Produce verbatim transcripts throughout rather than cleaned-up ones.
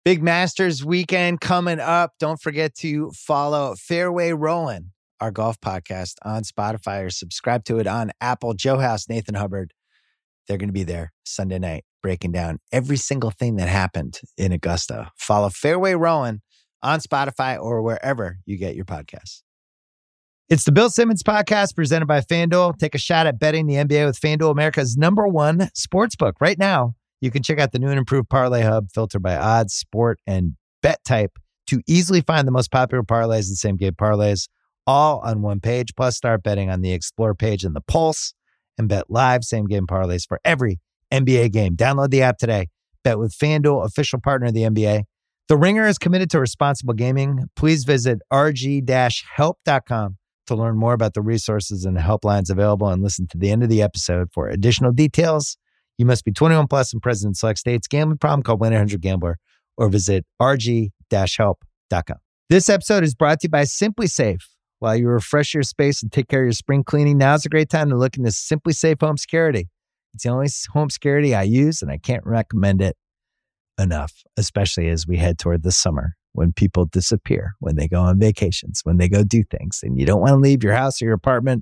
Big Masters weekend coming up. Don't forget to follow Fairway Rollin', our golf podcast, on Spotify, or subscribe to it on Apple. Joe House, Nathan Hubbard, they're going to be there Sunday night breaking down every single thing that happened in Augusta. Follow Fairway Rollin' on Spotify or wherever you get your podcasts. It's the Bill Simmons Podcast presented by FanDuel. Take a shot at betting the N B A with FanDuel, America's number one sportsbook. Right now, you can check out the new and improved Parlay Hub, filtered by odds, sport, and bet type to easily find the most popular parlays and same-game parlays, all on one page. Plus, start betting on the Explore page and the Pulse, and bet live same-game parlays for every N B A game. Download the app today. Bet with FanDuel, official partner of the N B A. The Ringer is committed to responsible gaming. Please visit r g dash help dot com to learn more about the resources and helplines available, and listen to the end of the episode for additional details. You must be twenty-one plus and present in select states. Gambling problem? Call one eight hundred gambler or visit r g dash help dot com. This episode is brought to you by Simply Safe. While you refresh your space and take care of your spring cleaning, now's a great time to look into Simply Safe Home Security. It's the only home security I use, and I can't recommend it enough, especially as we head toward the summer, when people disappear, when they go on vacations, when they go do things, and you don't want to leave your house or your apartment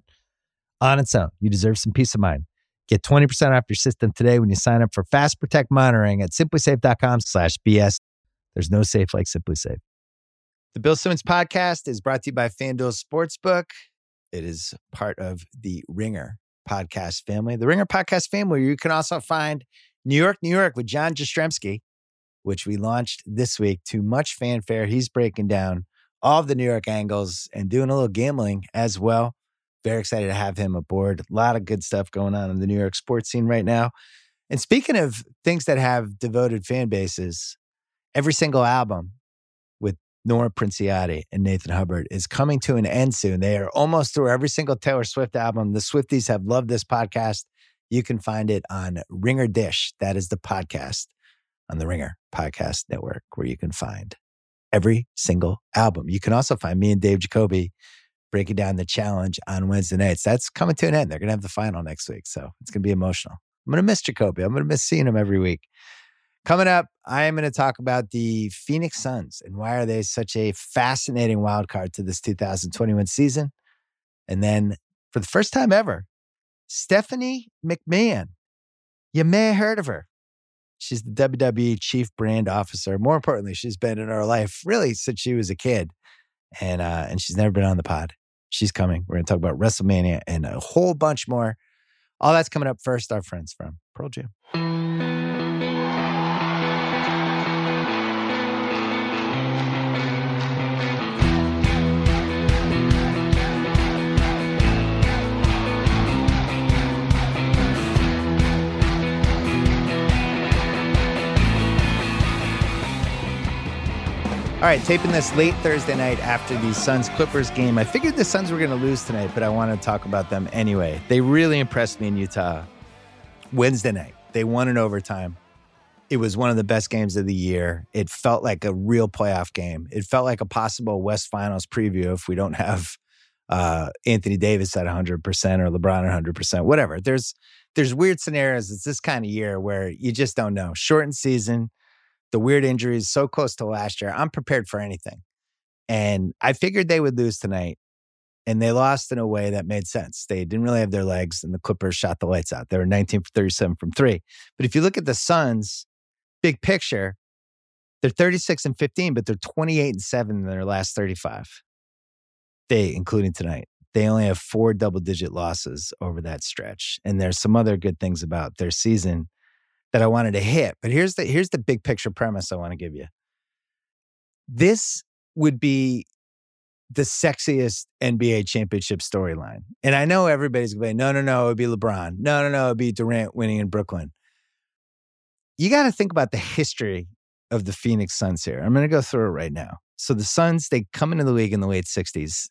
on its own. You deserve some peace of mind. Get twenty percent off your system today when you sign up for Fast Protect monitoring at simply safe dot com slash B S. There's no safe like Simply Safe. The Bill Simmons Podcast is brought to you by FanDuel Sportsbook. It is part of the Ringer podcast family. The Ringer podcast family, you can also find New York, New York with John Jastrzemski, which we launched this week to much fanfare. He's breaking down all of the New York angles and doing a little gambling as well. Very excited to have him aboard. A lot of good stuff going on in the New York sports scene right now. And speaking of things that have devoted fan bases, every single album with Nora Princiotti and Nathan Hubbard is coming to an end soon. They are almost through every single Taylor Swift album. The Swifties have loved this podcast. You can find it on Ringer Dish. That is the podcast on the Ringer Podcast Network, where you can find every single album. You can also find me and Dave Jacoby breaking down the challenge on Wednesday nights. That's coming to an end. They're going to have the final next week, so it's going to be emotional. I'm going to miss Jacoby. I'm going to miss seeing him every week. Coming up, I am going to talk about the Phoenix Suns and why are they such a fascinating wild card to this two thousand twenty-one season. And then, for the first time ever, Stephanie McMahon. You may have heard of her. She's the W W E Chief Brand Officer. More importantly, she's been in our life really since she was a kid. And uh, and she's never been on the pod. She's coming. We're going to talk about WrestleMania and a whole bunch more. All that's coming up first. Our friends from Pearl Jam. All right, taping this late Thursday night after the Suns-Clippers game. I figured the Suns were going to lose tonight, but I wanted to talk about them anyway. They really impressed me in Utah Wednesday night. They won in overtime. It was one of the best games of the year. It felt like a real playoff game. It felt like a possible West Finals preview if we don't have uh, Anthony Davis at one hundred percent or LeBron at one hundred percent, whatever. There's, there's weird scenarios. It's this kind of year where you just don't know. Shortened season. The weird injuries so close to last year. I'm prepared for anything. And I figured they would lose tonight. And they lost in a way that made sense. They didn't really have their legs, and the Clippers shot the lights out. They were nineteen for thirty-seven from three. But if you look at the Suns, big picture, they're thirty-six and fifteen, but they're twenty-eight and seven in their last thirty-five. They, including tonight, they only have four double-digit losses over that stretch. And there's some other good things about their season that I wanted to hit. But here's the here's the big picture premise I want to give you. This would be the sexiest N B A championship storyline. And I know everybody's going to be, no, no, no, it would be LeBron. No, no, no, it would be Durant winning in Brooklyn. You got to think about the history of the Phoenix Suns here. I'm going to go through it right now. So the Suns, they come into the league in the late sixties.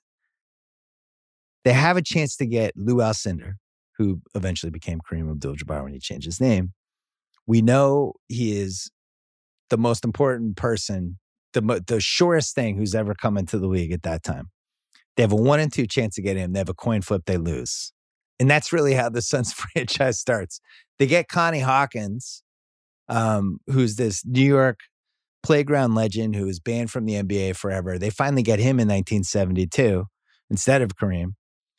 They have a chance to get Lou Alcindor, who eventually became Kareem Abdul-Jabbar when he changed his name. We know he is the most important person, the, the surest thing who's ever come into the league at that time. They have a one in two chance to get him. They have a coin flip, they lose. And that's really how the Suns franchise starts. They get Connie Hawkins, um, who's this New York playground legend who was banned from the N B A forever. They finally get him in nineteen seventy-two instead of Kareem.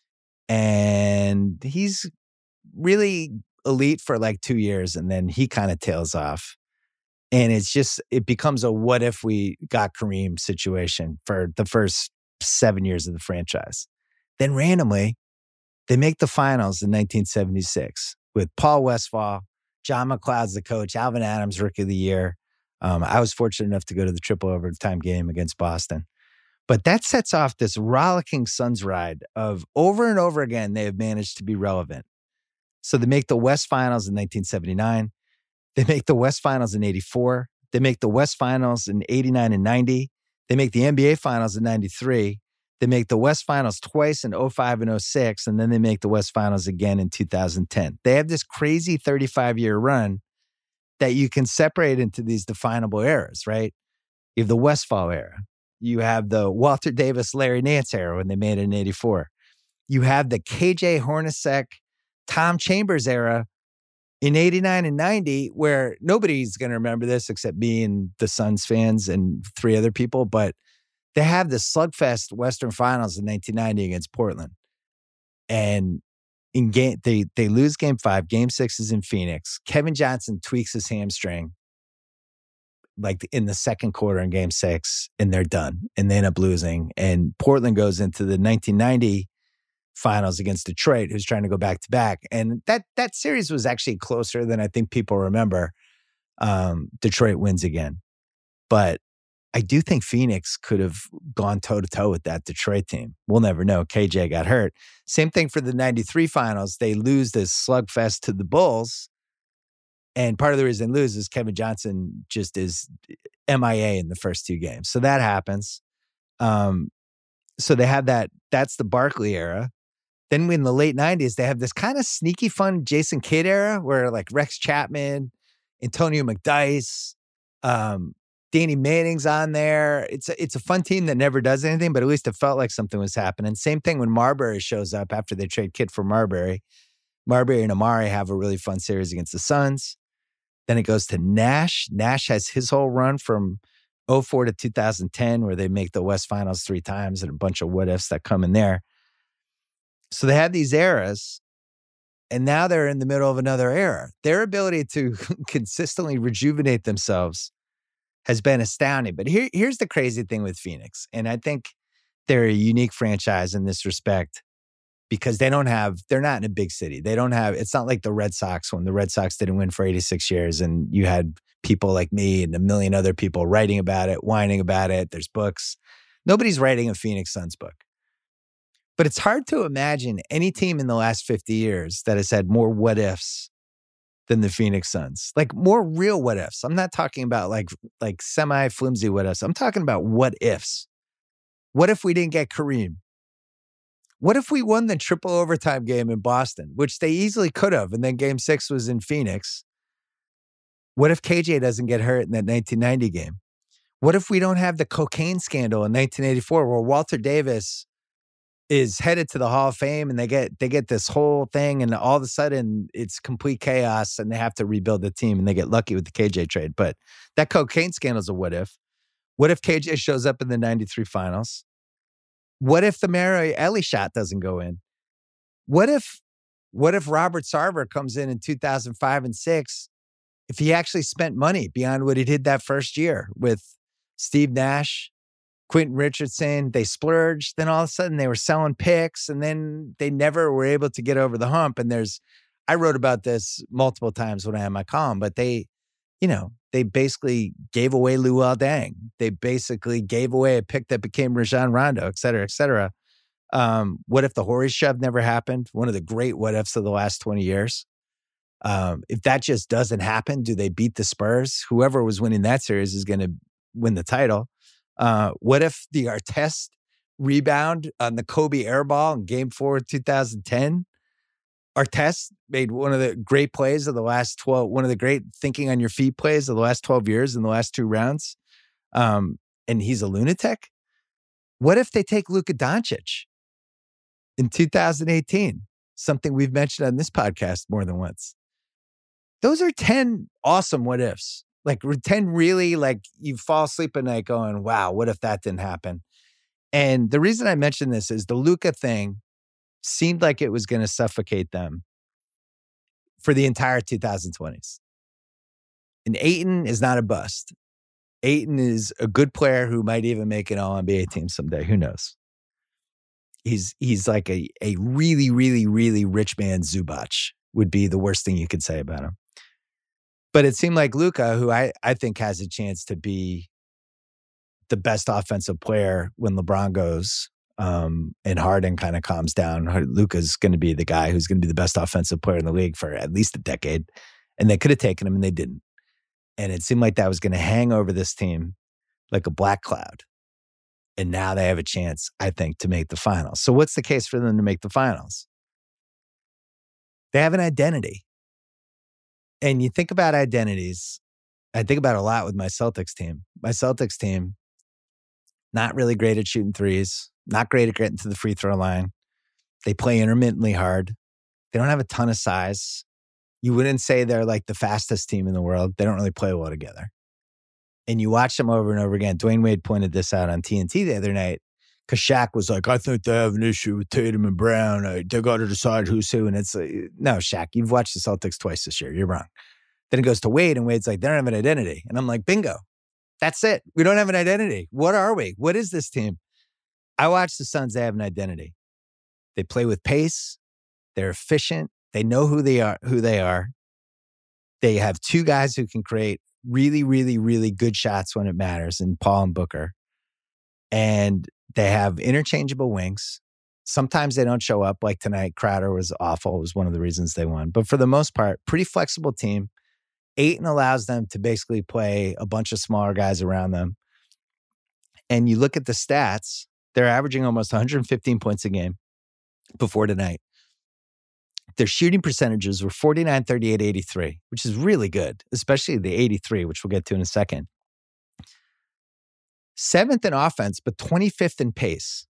And he's really elite for like two years, and then he kind of tails off. And it's just, it becomes a what if we got Kareem situation for the first seven years of the franchise. Then randomly, they make the finals in nineteen seventy-six with Paul Westphal, John McLeod's the coach, Alvin Adams, Rookie of the Year. Um, I was fortunate enough to go to the triple overtime game against Boston. But that sets off this rollicking Suns ride of over and over again, they have managed to be relevant. So they make the West Finals in nineteen seventy-nine. They make the West Finals in eighty-four. They make the West Finals in eighty-nine and ninety. They make the N B A Finals in ninety-three. They make the West Finals twice in oh five and oh six, and then they make the West Finals again in two thousand ten. They have this crazy thirty-five-year run that you can separate into these definable eras, right? You have the Westphal era. You have the Walter Davis, Larry Nance era when they made it in eighty-four. You have the K J Hornacek, Tom Chambers era in eighty-nine and ninety, where nobody's going to remember this except me and the Suns fans and three other people, but they have the slugfest Western Finals in nineteen ninety against Portland. And in game, they they lose game five. Game six is in Phoenix. Kevin Johnson tweaks his hamstring like in the second quarter in game six, and they're done. And they end up losing. And Portland goes into the nineteen ninety finals against Detroit, who's trying to go back to back. And that that series was actually closer than I think people remember. Um, Detroit wins again. But I do think Phoenix could have gone toe-to-toe with that Detroit team. We'll never know. K J got hurt. Same thing for the ninety-three finals. They lose this slugfest to the Bulls. And part of the reason they lose is Kevin Johnson just is M I A in the first two games. So that happens. Um, so they have that. That's the Barkley era. Then in the late nineties, they have this kind of sneaky fun Jason Kidd era where like Rex Chapman, Antonio McDyess, um, Danny Manning's on there. It's a, it's a fun team that never does anything, but at least it felt like something was happening. Same thing when Marbury shows up after they trade Kidd for Marbury. Marbury and Amari have a really fun series against the Suns. Then it goes to Nash. Nash has his whole run from oh four to two thousand ten where they make the West Finals three times and a bunch of what ifs that come in there. So they had these eras, and now they're in the middle of another era. Their ability to consistently rejuvenate themselves has been astounding. But here, here's the crazy thing with Phoenix. And I think they're a unique franchise in this respect because they don't have, they're not in a big city. They don't have, it's not like the Red Sox when the Red Sox didn't win for eighty-six years and you had people like me and a million other people writing about it, whining about it. There's books. Nobody's writing a Phoenix Suns book. But it's hard to imagine any team in the last fifty years that has had more what ifs than the Phoenix Suns. Like more real what ifs. I'm not talking about like like semi flimsy what ifs. I'm talking about what ifs. What if we didn't get Kareem? What if we won the triple overtime game in Boston, which they easily could have, and then game six was in Phoenix? What if K J doesn't get hurt in that nineteen ninety game? What if we don't have the cocaine scandal in nineteen eighty-four where Walter Davis is headed to the Hall of Fame and they get they get this whole thing and all of a sudden it's complete chaos and they have to rebuild the team and they get lucky with the K J trade. But that cocaine scandal is a what if. What if K J shows up in the ninety-three finals? What if the Mary Ellie shot doesn't go in? What if what if Robert Sarver comes in in two thousand five and six if he actually spent money beyond what he did that first year with Steve Nash, Quentin Richardson? They splurged. Then all of a sudden they were selling picks and then they never were able to get over the hump. And there's, I wrote about this multiple times when I had my column, but they, you know, they basically gave away Luol Deng. They basically gave away a pick that became Rajon Rondo, et cetera, et cetera. Um, what if the Horry shove never happened? One of the great what ifs of the last twenty years. Um, if that just doesn't happen, do they beat the Spurs? Whoever was winning that series is going to win the title. Uh, what if the Artest rebound on the Kobe airball in game four of two thousand ten? Artest made one of the great plays of the last twelve, one of the great thinking on your feet plays of the last twelve years in the last two rounds. Um, and he's a lunatic. What if they take Luka Doncic in two thousand eighteen? Something we've mentioned on this podcast more than once. Those are ten awesome what ifs. Like pretend really like you fall asleep at night going, wow, what if that didn't happen? And the reason I mention this is the Luka thing seemed like it was going to suffocate them for the entire two thousand twenties. And Ayton is not a bust. Ayton is a good player who might even make an All N B A team someday. Who knows? He's he's like a, a really, really, really rich man Zubac would be the worst thing you could say about him. But it seemed like Luka, who I, I think has a chance to be the best offensive player when LeBron goes um, and Harden kind of calms down. Luka's going to be the guy who's going to be the best offensive player in the league for at least a decade. And they could have taken him and they didn't. And it seemed like that was going to hang over this team like a black cloud. And now they have a chance, I think, to make the finals. So what's the case for them to make the finals? They have an identity. And you think about identities, I think about it a lot with my Celtics team. My Celtics team, not really great at shooting threes, not great at getting to the free throw line. They play intermittently hard. They don't have a ton of size. You wouldn't say they're like the fastest team in the world. They don't really play well together. And you watch them over and over again. Dwayne Wade pointed this out on T N T the other night because Shaq was like, I think they have an issue with Tatum and Brown. I, they got to decide who's who. And it's like, no, Shaq, you've watched the Celtics twice this year. You're wrong. Then it goes to Wade, and Wade's like, they don't have an identity. And I'm like, bingo. That's it. We don't have an identity. What are we? What is this team? I watch the Suns. They have an identity. They play with pace. They're efficient. They know who they are, who they are. They have two guys who can create really, really, really good shots when it matters in Paul and Booker. And they have interchangeable wings. Sometimes they don't show up. Like tonight, Crowder was awful. It was one of the reasons they won. But for the most part, pretty flexible team. Ayton allows them to basically play a bunch of smaller guys around them. And you look at the stats, they're averaging almost one hundred fifteen points a game before tonight. Their shooting percentages were forty-nine, thirty-eight, eighty-three, which is really good, especially the eighty-three, which we'll get to in a second. Seventh in offense, but twenty-fifth in pace.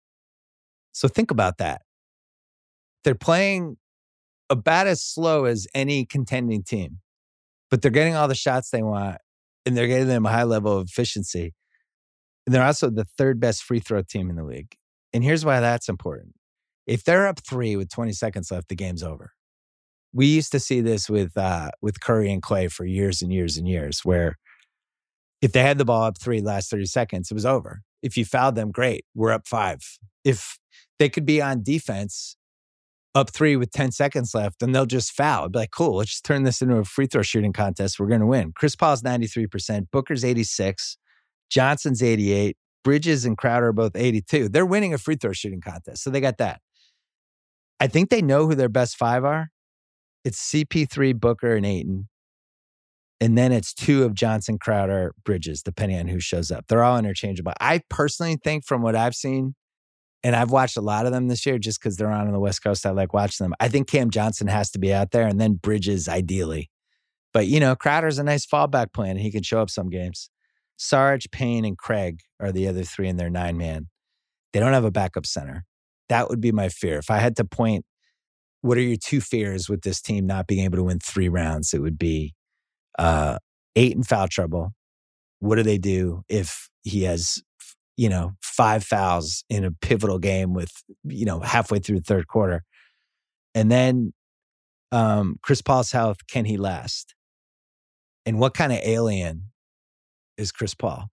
So think about that. They're playing about as slow as any contending team, but they're getting all the shots they want, and they're getting them a high level of efficiency. And they're also the third best free throw team in the league. And here's why that's important. If they're up three with twenty seconds left, the game's over. We used to see this with uh, with Curry and Clay for years and years and years, where if they had the ball up three last thirty seconds, it was over. If you fouled them, great, we're up five. If they could be on defense up three with ten seconds left, then they'll just foul. It'd be like, cool, let's just turn this into a free throw shooting contest. We're going to win. Chris Paul's ninety-three percent, Booker's eighty-six, Johnson's eighty-eight, Bridges and Crowder are both eighty-two. They're winning a free throw shooting contest, so they got that. I think they know who their best five are. It's C P three, Booker, and Ayton. And then it's two of Johnson, Crowder, Bridges, depending on who shows up. They're all interchangeable. I personally think from what I've seen, and I've watched a lot of them this year just because they're on on the West Coast, I like watching them. I think Cam Johnson has to be out there, and then Bridges ideally. But, you know, Crowder's a nice fallback plan, and he can show up some games. Sarge, Payne, and Craig are the other three in their nine-man. They don't have a backup center. That would be my fear. If I had to point, what are your two fears with this team not being able to win three rounds? It would be uh, eight in foul trouble. What do they do if he has, you know, five fouls in a pivotal game with, you know, halfway through the third quarter? And then um, Chris Paul's health, can he last? And what kind of alien is Chris Paul?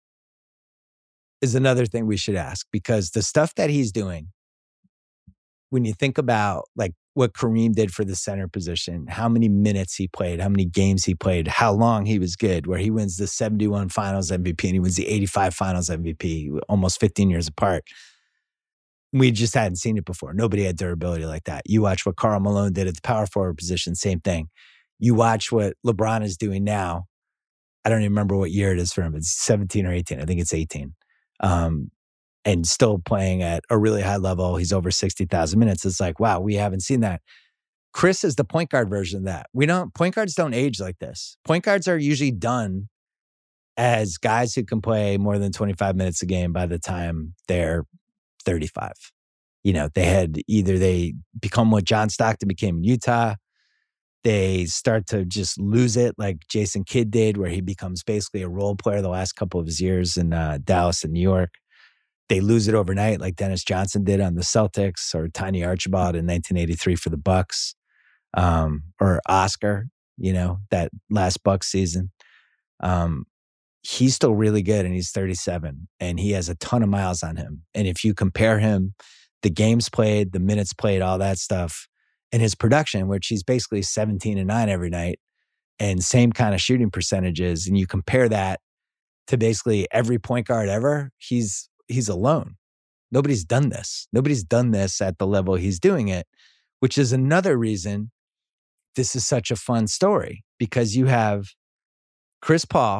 Is another thing we should ask, because the stuff that he's doing, when you think about like what Kareem did for the center position, how many minutes he played, how many games he played, how long he was good, where he wins the seventy-one Finals M V P and he wins the eighty-five Finals M V P, almost fifteen years apart. We just hadn't seen it before. Nobody had durability like that. You watch what Karl Malone did at the power forward position, same thing. You watch what LeBron is doing now. I don't even remember what year it is for him. It's seventeen or eighteen. I think it's eighteen. Um, and still playing at a really high level. He's over sixty thousand minutes. It's like, wow, we haven't seen that. Chris is the point guard version of that. We don't, point guards don't age like this. Point guards are usually done as guys who can play more than twenty-five minutes a game by the time they're thirty-five. You know, they had either they become what John Stockton became in Utah, They start to just lose it like Jason Kidd did, where he becomes basically a role player the last couple of his years in uh, Dallas and New York. They lose it overnight like Dennis Johnson did on the Celtics, or Tiny Archibald in nineteen eighty-three for the Bucks, um, or Oscar, you know, that last Bucks season. Um, he's still really good, and he's thirty-seven, and he has a ton of miles on him. And if you compare him, the games played, the minutes played, all that stuff, and his production, which he's basically seventeen and nine every night, and same kind of shooting percentages, and you compare that to basically every point guard ever, he's he's alone. Nobody's done this. Nobody's done this at the level he's doing it, which is another reason this is such a fun story, because you have Chris Paul,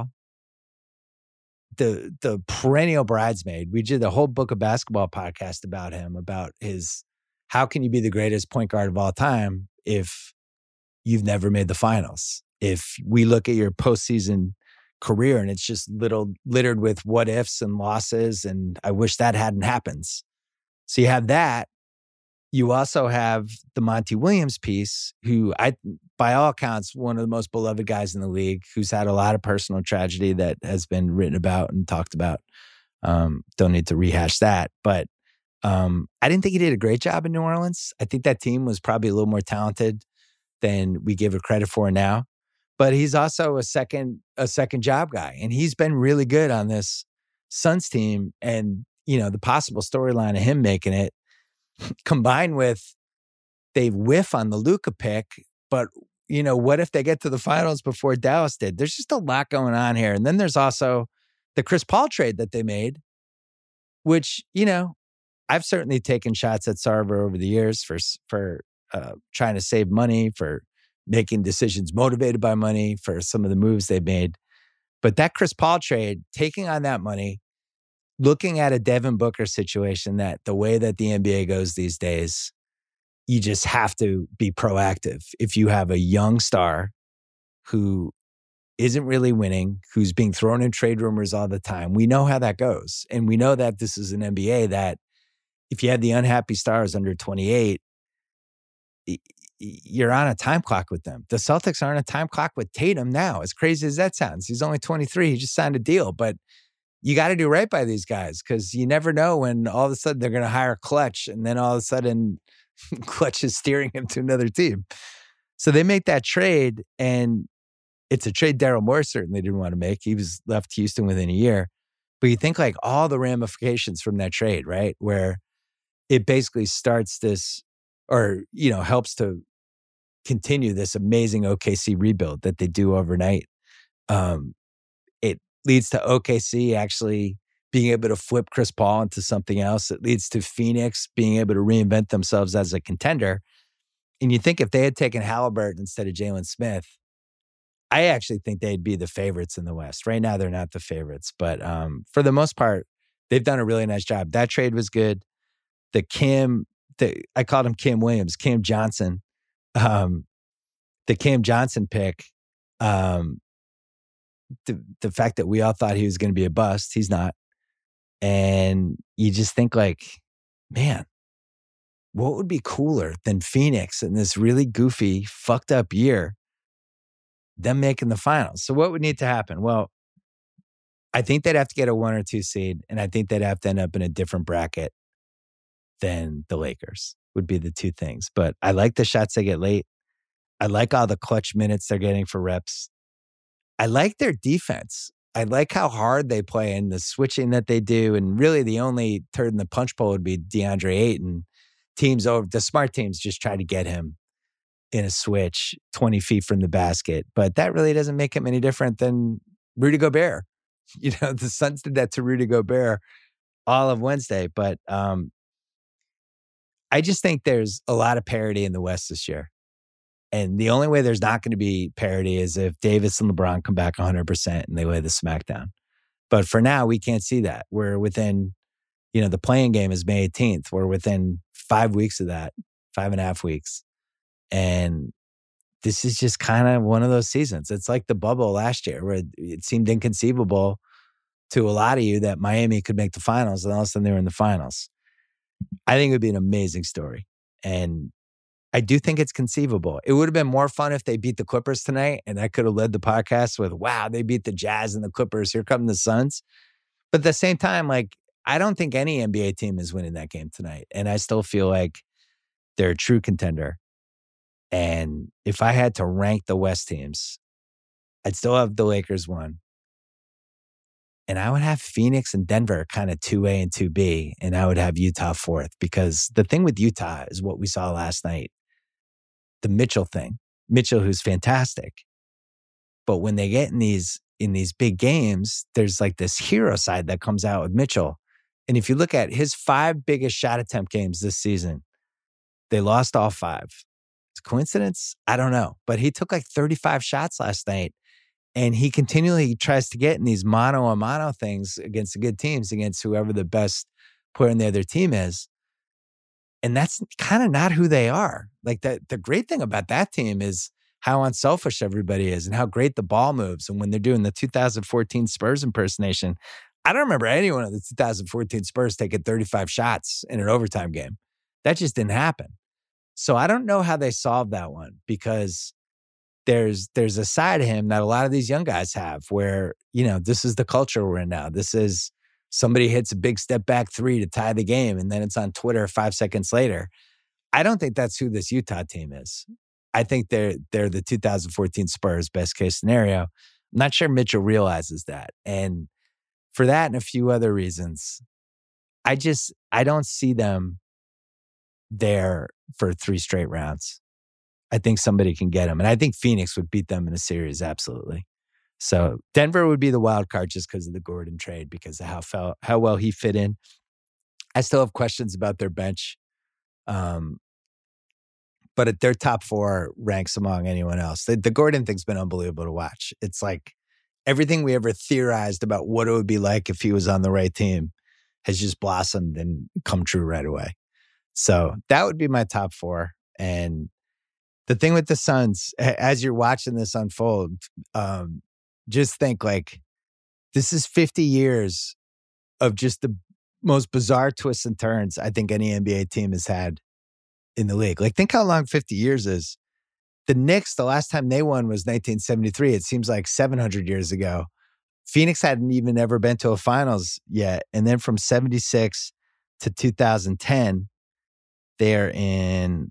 the the perennial bridesmaid. We did the whole Book of Basketball podcast about him, about his, how can you be the greatest point guard of all time if you've never made the finals? If we look at your postseason career and it's just little littered with what ifs and losses, and I wish that hadn't happened. So you have that. You also have the Monty Williams piece, who I, by all accounts, one of the most beloved guys in the league, who's had a lot of personal tragedy that has been written about and talked about. Um, don't need to rehash that, but um, I didn't think he did a great job in New Orleans. I think that team was probably a little more talented than we give it credit for now. But he's also a second a second job guy, and he's been really good on this Suns team. And you know, the possible storyline of him making it, combined with they whiff on the Luka pick, but you know, what if they get to the finals before Dallas did? There's just a lot going on here. And then there's also the Chris Paul trade that they made, which, you know, I've certainly taken shots at Sarver over the years for for uh, trying to save money, for making decisions motivated by money, for some of the moves they made. But that Chris Paul trade, taking on that money, looking at a Devin Booker situation, that the way that the N B A goes these days, you just have to be proactive. If you have a young star who isn't really winning, who's being thrown in trade rumors all the time, we know how that goes. And we know that this is an N B A that if you have the unhappy stars under twenty-eight, you're on a time clock with them. The Celtics are on a time clock with Tatum now, as crazy as that sounds. He's only twenty-three. He just signed a deal. But you got to do right by these guys, because you never know when all of a sudden they're going to hire Clutch, and then all of a sudden Clutch is steering him to another team. So they make that trade, and it's a trade Daryl Morey certainly didn't want to make. He was left Houston within a year. But you think like all the ramifications from that trade, right? Where it basically starts this, or, you know, helps to continue this amazing O K C rebuild that they do overnight. Um, it leads to O K C actually being able to flip Chris Paul into something else. It leads to Phoenix being able to reinvent themselves as a contender. And you think if they had taken Halliburton instead of Jalen Smith, I actually think they'd be the favorites in the West. Right now, they're not the favorites. But um, for the most part, they've done a really nice job. That trade was good. The Cam, the, I called him Cam Williams, Cam Johnson. Um, the Cam Johnson pick, um, the the fact that we all thought he was going to be a bust, he's not. And you just think like, man, what would be cooler than Phoenix in this really goofy, fucked up year, them making the finals? So what would need to happen? Well, I think they'd have to get a one or two seed, and I think they'd have to end up in a different bracket than the Lakers, would be the two things. But I like the shots they get late. I like all the clutch minutes they're getting for reps. I like their defense. I like how hard they play and the switching that they do. And really the only turd in the punch bowl would be DeAndre Ayton. Teams over, the smart teams just try to get him in a switch twenty feet from the basket. But that really doesn't make him any different than Rudy Gobert. You know, the Suns did that to Rudy Gobert all of Wednesday. But um, I just think there's a lot of parity in the West this year. And the only way there's not going to be parity is if Davis and LeBron come back one hundred percent and they lay the smackdown. But for now, we can't see that. We're within, you know, the playing game is May eighteenth. We're within five weeks of that, five and a half weeks. And this is just kind of one of those seasons. It's like the bubble last year where it seemed inconceivable to a lot of you that Miami could make the finals, and all of a sudden they were in the finals. I think it would be an amazing story. And I do think it's conceivable. It would have been more fun if they beat the Clippers tonight, and I could have led the podcast with, wow, they beat the Jazz and the Clippers. Here come the Suns. But at the same time, like, I don't think any N B A team is winning that game tonight. And I still feel like they're a true contender. And if I had to rank the West teams, I'd still have the Lakers one. And I would have Phoenix and Denver kind of two A and two B. And I would have Utah fourth, because the thing with Utah is what we saw last night. The Mitchell thing. Mitchell, who's fantastic. But when they get in these in these big games, there's like this hero side that comes out with Mitchell. And if you look at his five biggest shot attempt games this season, they lost all five. It's a coincidence? I don't know. But he took like thirty-five shots last night. And he continually tries to get in these mano a mano things against the good teams, against whoever the best player in the other team is. And that's kind of not who they are. Like the, the great thing about that team is how unselfish everybody is and how great the ball moves. And when they're doing the two thousand fourteen Spurs impersonation, I don't remember anyone of the two thousand fourteen Spurs taking thirty-five shots in an overtime game. That just didn't happen. So I don't know how they solved that one, because there's there's a side of him that a lot of these young guys have where, you know, this is the culture we're in now. This is somebody hits a big step back three to tie the game, and then it's on Twitter five seconds later. I don't think that's who this Utah team is. I think they're they're the two thousand fourteen Spurs, best case scenario. I'm not sure Mitchell realizes that. And for that and a few other reasons, I just, I don't see them there for three straight rounds. I think somebody can get them. And I think Phoenix would beat them in a series, absolutely. So Denver would be the wild card just because of the Gordon trade, because of how fel- how well he fit in. I still have questions about their bench. Um, but at their top four ranks among anyone else. The, the Gordon thing's been unbelievable to watch. It's like everything we ever theorized about what it would be like if he was on the right team has just blossomed and come true right away. So that would be my top four. And the thing with the Suns, as you're watching this unfold, um, just think like this is fifty years of just the most bizarre twists and turns I think any N B A team has had in the league. Like, think how long fifty years is. The Knicks, the last time they won was nineteen seventy-three. It seems like seven hundred years ago. Phoenix hadn't even ever been to a finals yet. And then from seventy-six to two thousand ten, they're in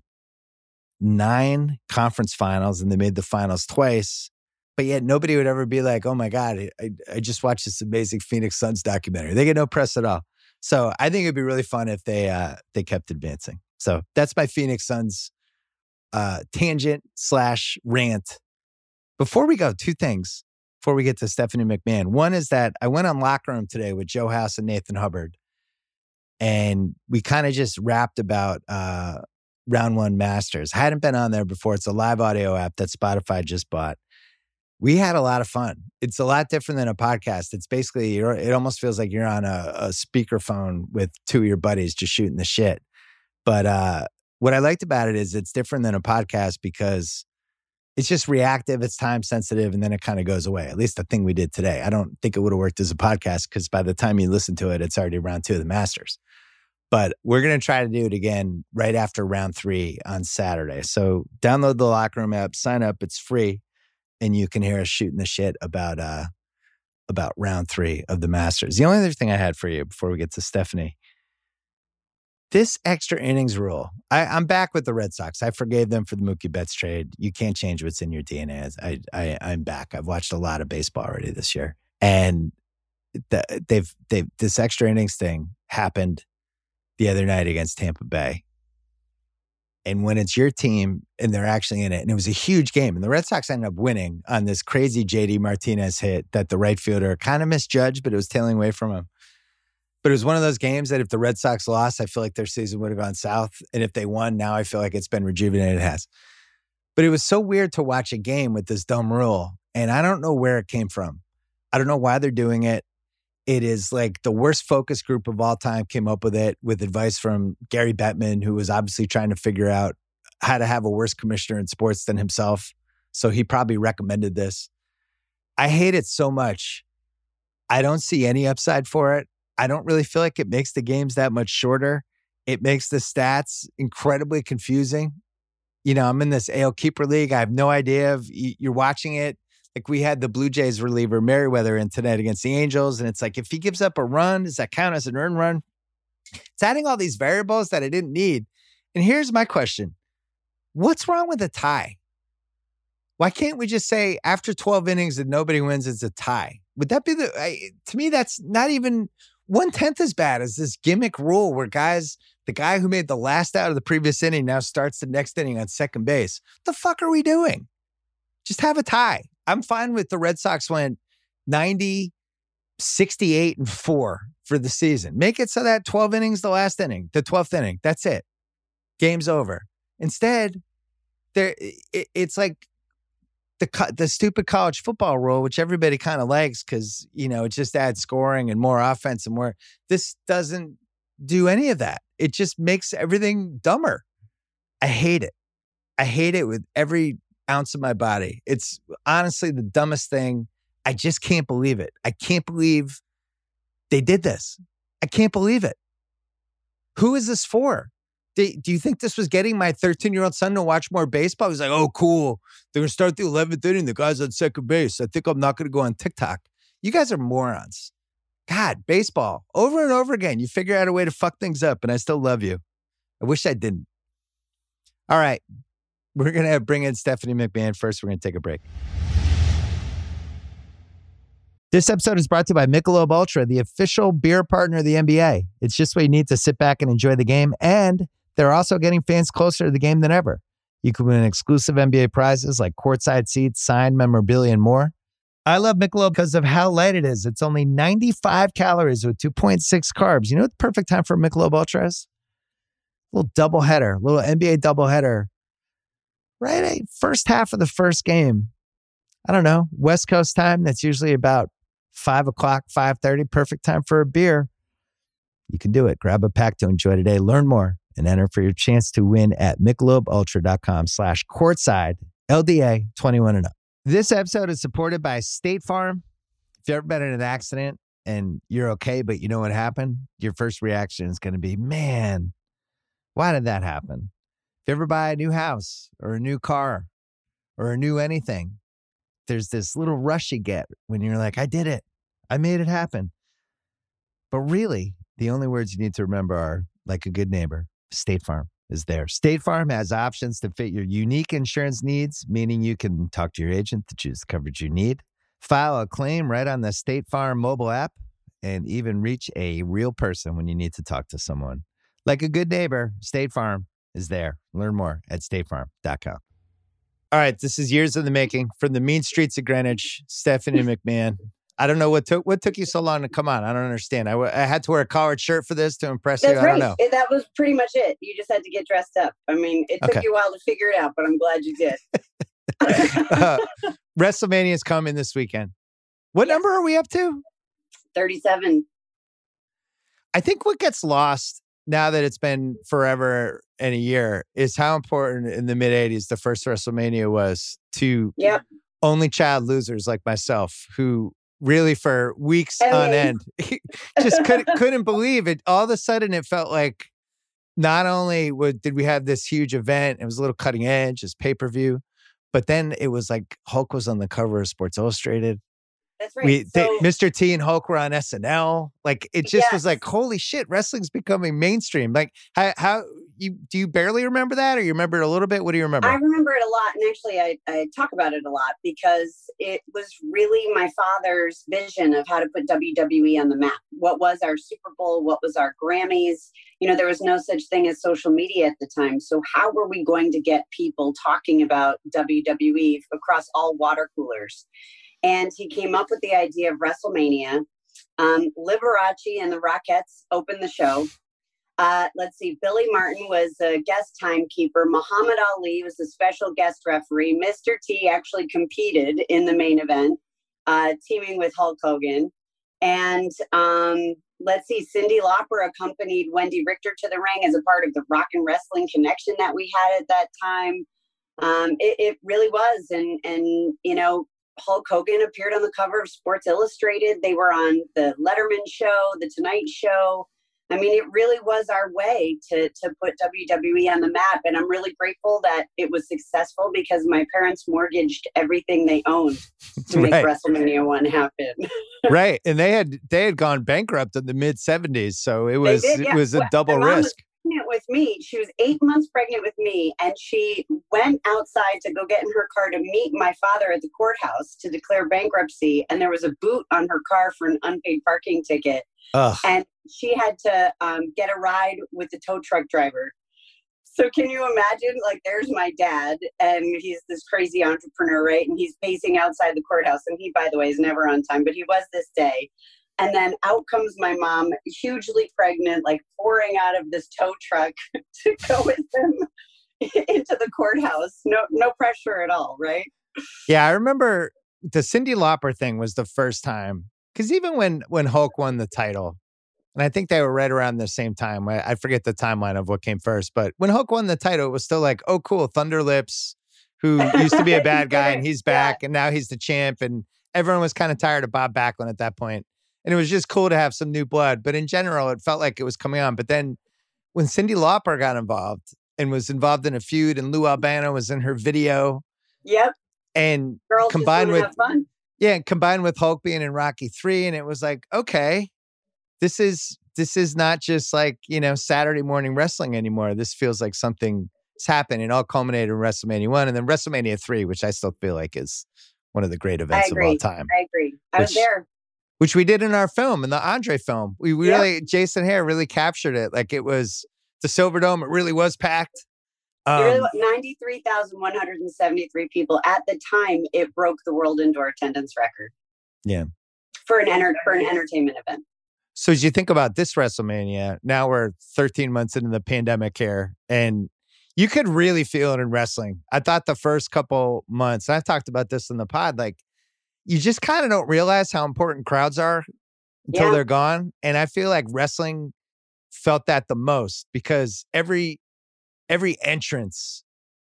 nine conference finals, and they made the finals twice. But yet nobody would ever be like, oh my God, I, I just watched this amazing Phoenix Suns documentary. They get no press at all. So I think it'd be really fun if they uh, they kept advancing. So that's my Phoenix Suns uh, tangent slash rant. Before we go, two things before we get to Stephanie McMahon. One is that I went on Locker Room today with Joe House and Nathan Hubbard, and we kind of just rapped about uh, Round One Masters. I hadn't been on there before. It's a live audio app that Spotify just bought. We had a lot of fun. It's a lot different than a podcast. It's basically, you're, it almost feels like you're on a, a speakerphone with two of your buddies just shooting the shit. But uh, what I liked about it is it's different than a podcast because it's just reactive, it's time sensitive, and then it kind of goes away. At least the thing we did today. I don't think it would have worked as a podcast because by the time you listen to it, it's already round two of the Masters. But we're going to try to do it again right after round three on Saturday. So download the Locker Room app, sign up, it's free. And you can hear us shooting the shit about uh, about round three of the Masters. The only other thing I had for you before we get to Stephanie, this extra innings rule. I, I'm back with the Red Sox. I forgave them for the Mookie Betts trade. You can't change what's in your D N A. I, I, I'm back. I've watched a lot of baseball already this year, and the, they've they've this extra innings thing happened the other night against Tampa Bay. And when it's your team and they're actually in it, and it was a huge game, and the Red Sox ended up winning on this crazy J D Martinez hit that the right fielder kind of misjudged, but it was tailing away from him. But it was one of those games that if the Red Sox lost, I feel like their season would have gone south. And if they won, now I feel like it's been rejuvenated. It has. But it was so weird to watch a game with this dumb rule. And I don't know where it came from. I don't know why they're doing it. It is like the worst focus group of all time came up with it with advice from Gary Bettman, who was obviously trying to figure out how to have a worse commissioner in sports than himself. So he probably recommended this. I hate it so much. I don't see any upside for it. I don't really feel like it makes the games that much shorter. It makes the stats incredibly confusing. you know, I'm in this A L keeper league. I have no idea if you're watching it. Like we had the Blue Jays reliever Merriweather in tonight against the Angels. And it's like, if he gives up a run, does that count as an earned run? It's adding all these variables that I didn't need. And here's my question. What's wrong with a tie? Why can't we just say after twelve innings and nobody wins, it's a tie? Would that be the, I, to me, that's not even one-tenth as bad as this gimmick rule where guys, the guy who made the last out of the previous inning now starts the next inning on second base. What the fuck are we doing? Just have a tie. I'm fine with the Red Sox went ninety, sixty-eight, and four for the season. Make it so that twelve innings, the last inning, the twelfth inning, that's it. Game's over. Instead, there it, it's like the the stupid college football rule, which everybody kind of likes because, you know, it just adds scoring and more offense and more. This doesn't do any of that. It just makes everything dumber. I hate it. I hate it with every ounce of my body. It's honestly the dumbest thing. I just can't believe it. I can't believe they did this. I can't believe it. Who is this for? Do, do you think this was getting my thirteen-year-old son to watch more baseball? He's like, oh, cool. They're going to start the eleventh inning. The guy's on second base. I think I'm not going to go on TikTok. You guys are morons. God, baseball. Over and over again. You figure out a way to fuck things up, and I still love you. I wish I didn't. All right. We're going to bring in Stephanie McMahon first. We're going to take a break. This episode is brought to you by Michelob Ultra, the official beer partner of the N B A. It's just what you need to sit back and enjoy the game, and they're also getting fans closer to the game than ever. You can win exclusive N B A prizes like courtside seats, signed memorabilia, and more. I love Michelob because of how light it is. It's only ninety-five calories with two point six carbs. You know what the perfect time for Michelob Ultra is? A little doubleheader, a little N B A doubleheader. Right, eh? First half of the first game. I don't know, West Coast time. That's usually about five o'clock, five thirty. Perfect time for a beer. You can do it. Grab a pack to enjoy today. Learn more and enter for your chance to win at michelobultra.com slash courtside, L D A twenty-one and up. This episode is supported by State Farm. If you've ever been in an accident and you're okay, but you know what happened, your first reaction is going to be, man, why did that happen? If you ever buy a new house or a new car or a new anything, there's this little rush you get when you're like, I did it. I made it happen. But really, the only words you need to remember are, like a good neighbor, State Farm is there. State Farm has options to fit your unique insurance needs, meaning you can talk to your agent to choose the coverage you need, file a claim right on the State Farm mobile app, and even reach a real person when you need to talk to someone. Like a good neighbor, State Farm is there. Learn more at state farm dot com. All right, this is years in the making. From the mean streets of Greenwich, Stephanie McMahon. I don't know what took what took you so long to come on. I don't understand. I, w- I had to wear a collared shirt for this to impress That's you. right. I don't know. It, that was pretty much it. You just had to get dressed up. I mean, it took Okay. you a while to figure it out, but I'm glad you did. uh, WrestleMania is coming this weekend. What Yes. number are we up to? thirty-seven. I think what gets lost now that it's been forever and a year is how important in the mid eighties the first WrestleMania was to Yep. only child losers like myself who really for weeks I on mean- end just couldn't, couldn't believe it. All of a sudden it felt like not only would, did we have this huge event, it was a little cutting edge, it's pay-per-view, but then it was like Hulk was on the cover of Sports Illustrated. That's right. We, so, they, Mister T and Hulk were on S N L. Like it just was Yes. like, holy shit, wrestling's becoming mainstream. Like how, how you, do you barely remember that or you remember it a little bit? What do you remember? I remember it a lot. And actually, I, I talk about it a lot because it was really my father's vision of how to put W W E on the map. What was our Super Bowl? What was our Grammys? You know, there was no such thing as social media at the time. So how were we going to get people talking about W W E across all water coolers? And he came up with the idea of WrestleMania. Um, Liberace and the Rockettes opened the show. Uh, let's see, Billy Martin was a guest timekeeper. Muhammad Ali was a special guest referee. Mister T actually competed in the main event, uh, teaming with Hulk Hogan. And um, let's see, Cyndi Lauper accompanied Wendy Richter to the ring as a part of the Rock and Wrestling connection that we had at that time. Um, it, it really was. And, and, you know, Hulk Hogan appeared on the cover of Sports Illustrated. They were on the Letterman show, the Tonight Show. I mean, it really was our way to to put W W E on the map. And I'm really grateful that it was successful because my parents mortgaged everything they owned to make right. WrestleMania one happen. Right. And they had they had gone bankrupt in the mid seventies. So it was did, yeah. it was a well, double my mom risk. Was pregnant with me. She was eight months pregnant with me. And she went outside to go get in her car to meet my father at the courthouse to declare bankruptcy. And there was a boot on her car for an unpaid parking ticket. Ugh. And she had to um, get a ride with the tow truck driver. So can you imagine, like, there's my dad, and he's this crazy entrepreneur, right? And he's pacing outside the courthouse. And he, by the way, is never on time, but he was this day. And then out comes my mom, hugely pregnant, like pouring out of this tow truck to go with him into the courthouse. No, no pressure at all, right? Yeah, I remember the Cyndi Lauper thing was the first time. Because even when when Hulk won the title, and I think they were right around the same time. I, I forget the timeline of what came first. But when Hulk won the title, it was still like, oh, cool, Thunder Lips, who used to be a bad guy, and he's back, yeah. and now he's the champ. And everyone was kind of tired of Bob Backlund at that point. And it was just cool to have some new blood. But in general, it felt like it was coming on. But then when Cyndi Lauper got involved and was involved in a feud, and Lou Albano was in her video. Yep. And Girls combined with have fun. Yeah, combined with Hulk being in Rocky three, and it was like, okay, this is this is not just like, you know, Saturday morning wrestling anymore. This feels like something's happened. It all culminated in WrestleMania one, and then WrestleMania three, which I still feel like is one of the great events of all time. I agree. I which, was there. Which we did in our film, in the Andre film. We, we yep. really, Jason Hare really captured it. Like it was the Silverdome. It really was packed. Um, really, ninety-three thousand one hundred seventy-three people. At the time, it broke the world indoor attendance record. Yeah. For an enter- for an entertainment event. So as you think about this WrestleMania, now we're thirteen months into the pandemic here, and you could really feel it in wrestling. I thought the first couple months, and I've talked about this in the pod, like you just kind of don't realize how important crowds are until yeah. they're gone. And I feel like wrestling felt that the most because every every entrance,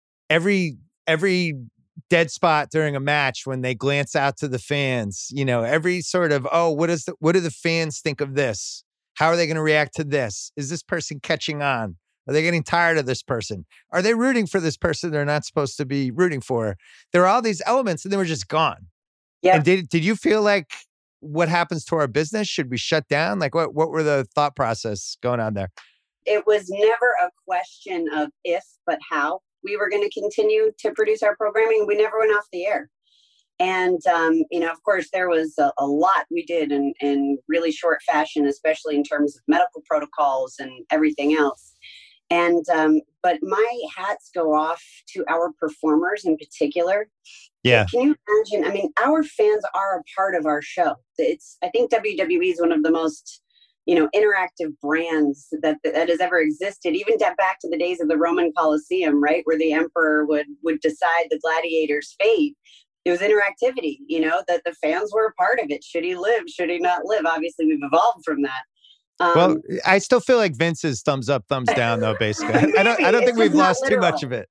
every every dead spot during a match when they glance out to the fans, you know, every sort of, oh, what is the, what do the fans think of this? How are they going to react to this? Is this person catching on? Are they getting tired of this person? Are they rooting for this person they're not supposed to be rooting for? There are all these elements and they were just gone. Yeah. And did did you feel like what happens to our business? Should we shut down? Like what what were the thought process going on there? It was never a question of if, but how we were going to continue to produce our programming. We never went off the air. And, um, you know, of course, there was a, a lot we did in, in really short fashion, especially in terms of medical protocols and everything else. And, um, but my hats go off to our performers in particular. Yeah. Can you imagine? I mean, our fans are a part of our show. It's, I think W W E is one of the most, you know, interactive brands that that has ever existed, even back to the days of the Roman Colosseum, right? Where the emperor would, would decide the gladiator's fate. It was interactivity, you know, that the fans were a part of it. Should he live? Should he not live? Obviously, we've evolved from that. Um, well, I still feel like Vince's thumbs up, thumbs down, though. Basically, maybe, I don't. I don't think we've lost too much of it.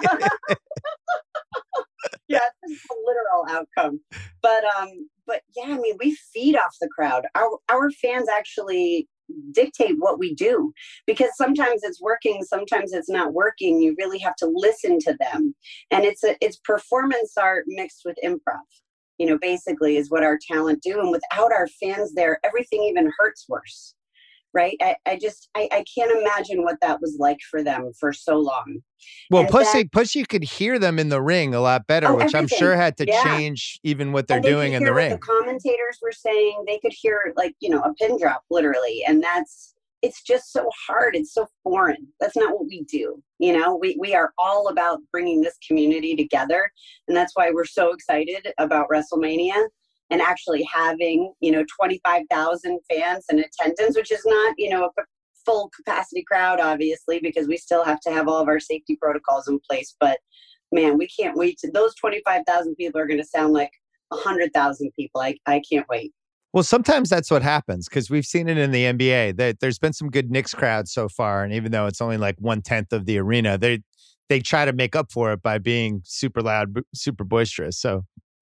Yeah, it's a literal outcome. But um, but yeah, I mean, we feed off the crowd. Our our fans actually dictate what we do, because sometimes it's working, sometimes it's not working. You really have to listen to them, and it's a it's performance art mixed with improv. You know, basically, is what our talent do. And without our fans there, everything even hurts worse. Right? I, I just, I, I can't imagine what that was like for them for so long. Well, and plus, that, they, plus you could hear them in the ring a lot better, oh, which everything. I'm sure had to yeah. change even what they're and they doing in the ring. What the commentators were saying, they could hear like, you know, a pin drop literally. And that's, it's just so hard. It's so foreign. That's not what we do. You know, we, we are all about bringing this community together. And that's why we're so excited about WrestleMania. And actually having, you know, twenty-five thousand fans in attendance, which is not, you know, a full capacity crowd, obviously, because we still have to have all of our safety protocols in place. But man, we can't wait to, those twenty-five thousand people are going to sound like one hundred thousand people. I, I can't wait. Well, sometimes that's what happens because we've seen it in the N B A. That there's been some good Knicks crowds so far. And even though it's only like one tenth of the arena, they they try to make up for it by being super loud, super boisterous. So.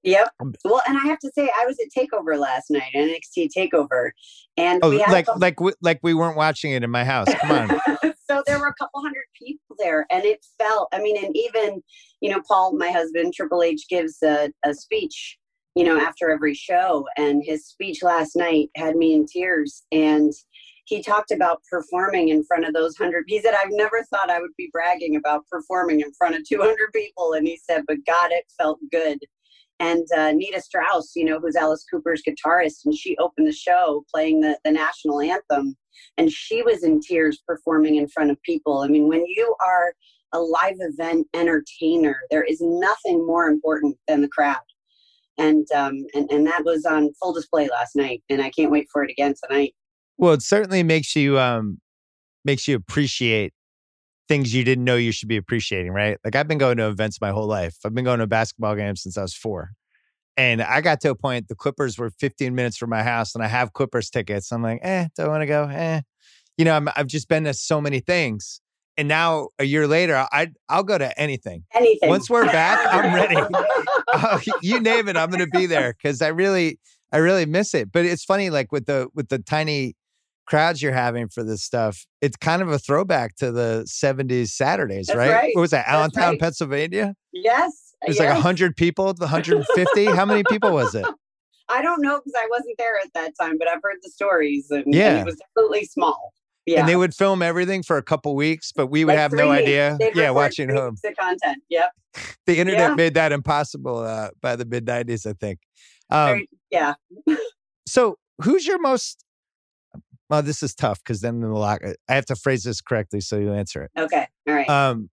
Yep. Um, Well, and I have to say, I was at Takeover last night, N X T Takeover, and Oh, we had a like couple- like we, like we weren't watching it in my house. Come on. So there were a couple hundred people there, and it felt. I mean, and even you know, Paul, my husband, Triple H, gives a, a speech, you know, after every show, and his speech last night had me in tears, and he talked about performing in front of those hundred. He said, "I've never thought I would be bragging about performing in front of two hundred people," and he said, "But God, it felt good." And uh, Nita Strauss, you know, who's Alice Cooper's guitarist, and she opened the show playing the, the national anthem, and she was in tears performing in front of people. I mean, when you are a live event entertainer, there is nothing more important than the crowd. And um, and and that was on full display last night, and I can't wait for it again tonight. Well, it certainly makes you um makes you appreciate things you didn't know you should be appreciating, right? Like I've been going to events my whole life. I've been going to a basketball games since I was four. And I got to a point, the Clippers were fifteen minutes from my house and I have Clippers tickets. I'm like, eh, do I want to go? Eh. You know, I'm, I've just been to so many things. And now a year later, I, I'll go to anything. Anything. Once we're back, I'm ready. Oh, you name it, I'm going to be there because I really, I really miss it. But it's funny, like with the with the tiny crowds you're having for this stuff, it's kind of a throwback to the seventies Saturdays, That's right? right. What was that, That's Allentown, right. Pennsylvania? Yes. It was yes. like one hundred people, one hundred fifty. How many people was it? I don't know because I wasn't there at that time, but I've heard the stories, and, Yeah. and it was definitely small. Yeah. And they would film everything for a couple weeks, but we would Like have three no weeks. idea. They'd Yeah, record watching three home. weeks of content. Yep. The internet Yeah. made that impossible uh, by the mid nineties, I think. Um, Very, yeah. so who's your most, well, this is tough because then the lock, I have to phrase this correctly so you answer it. Okay. All right. Um,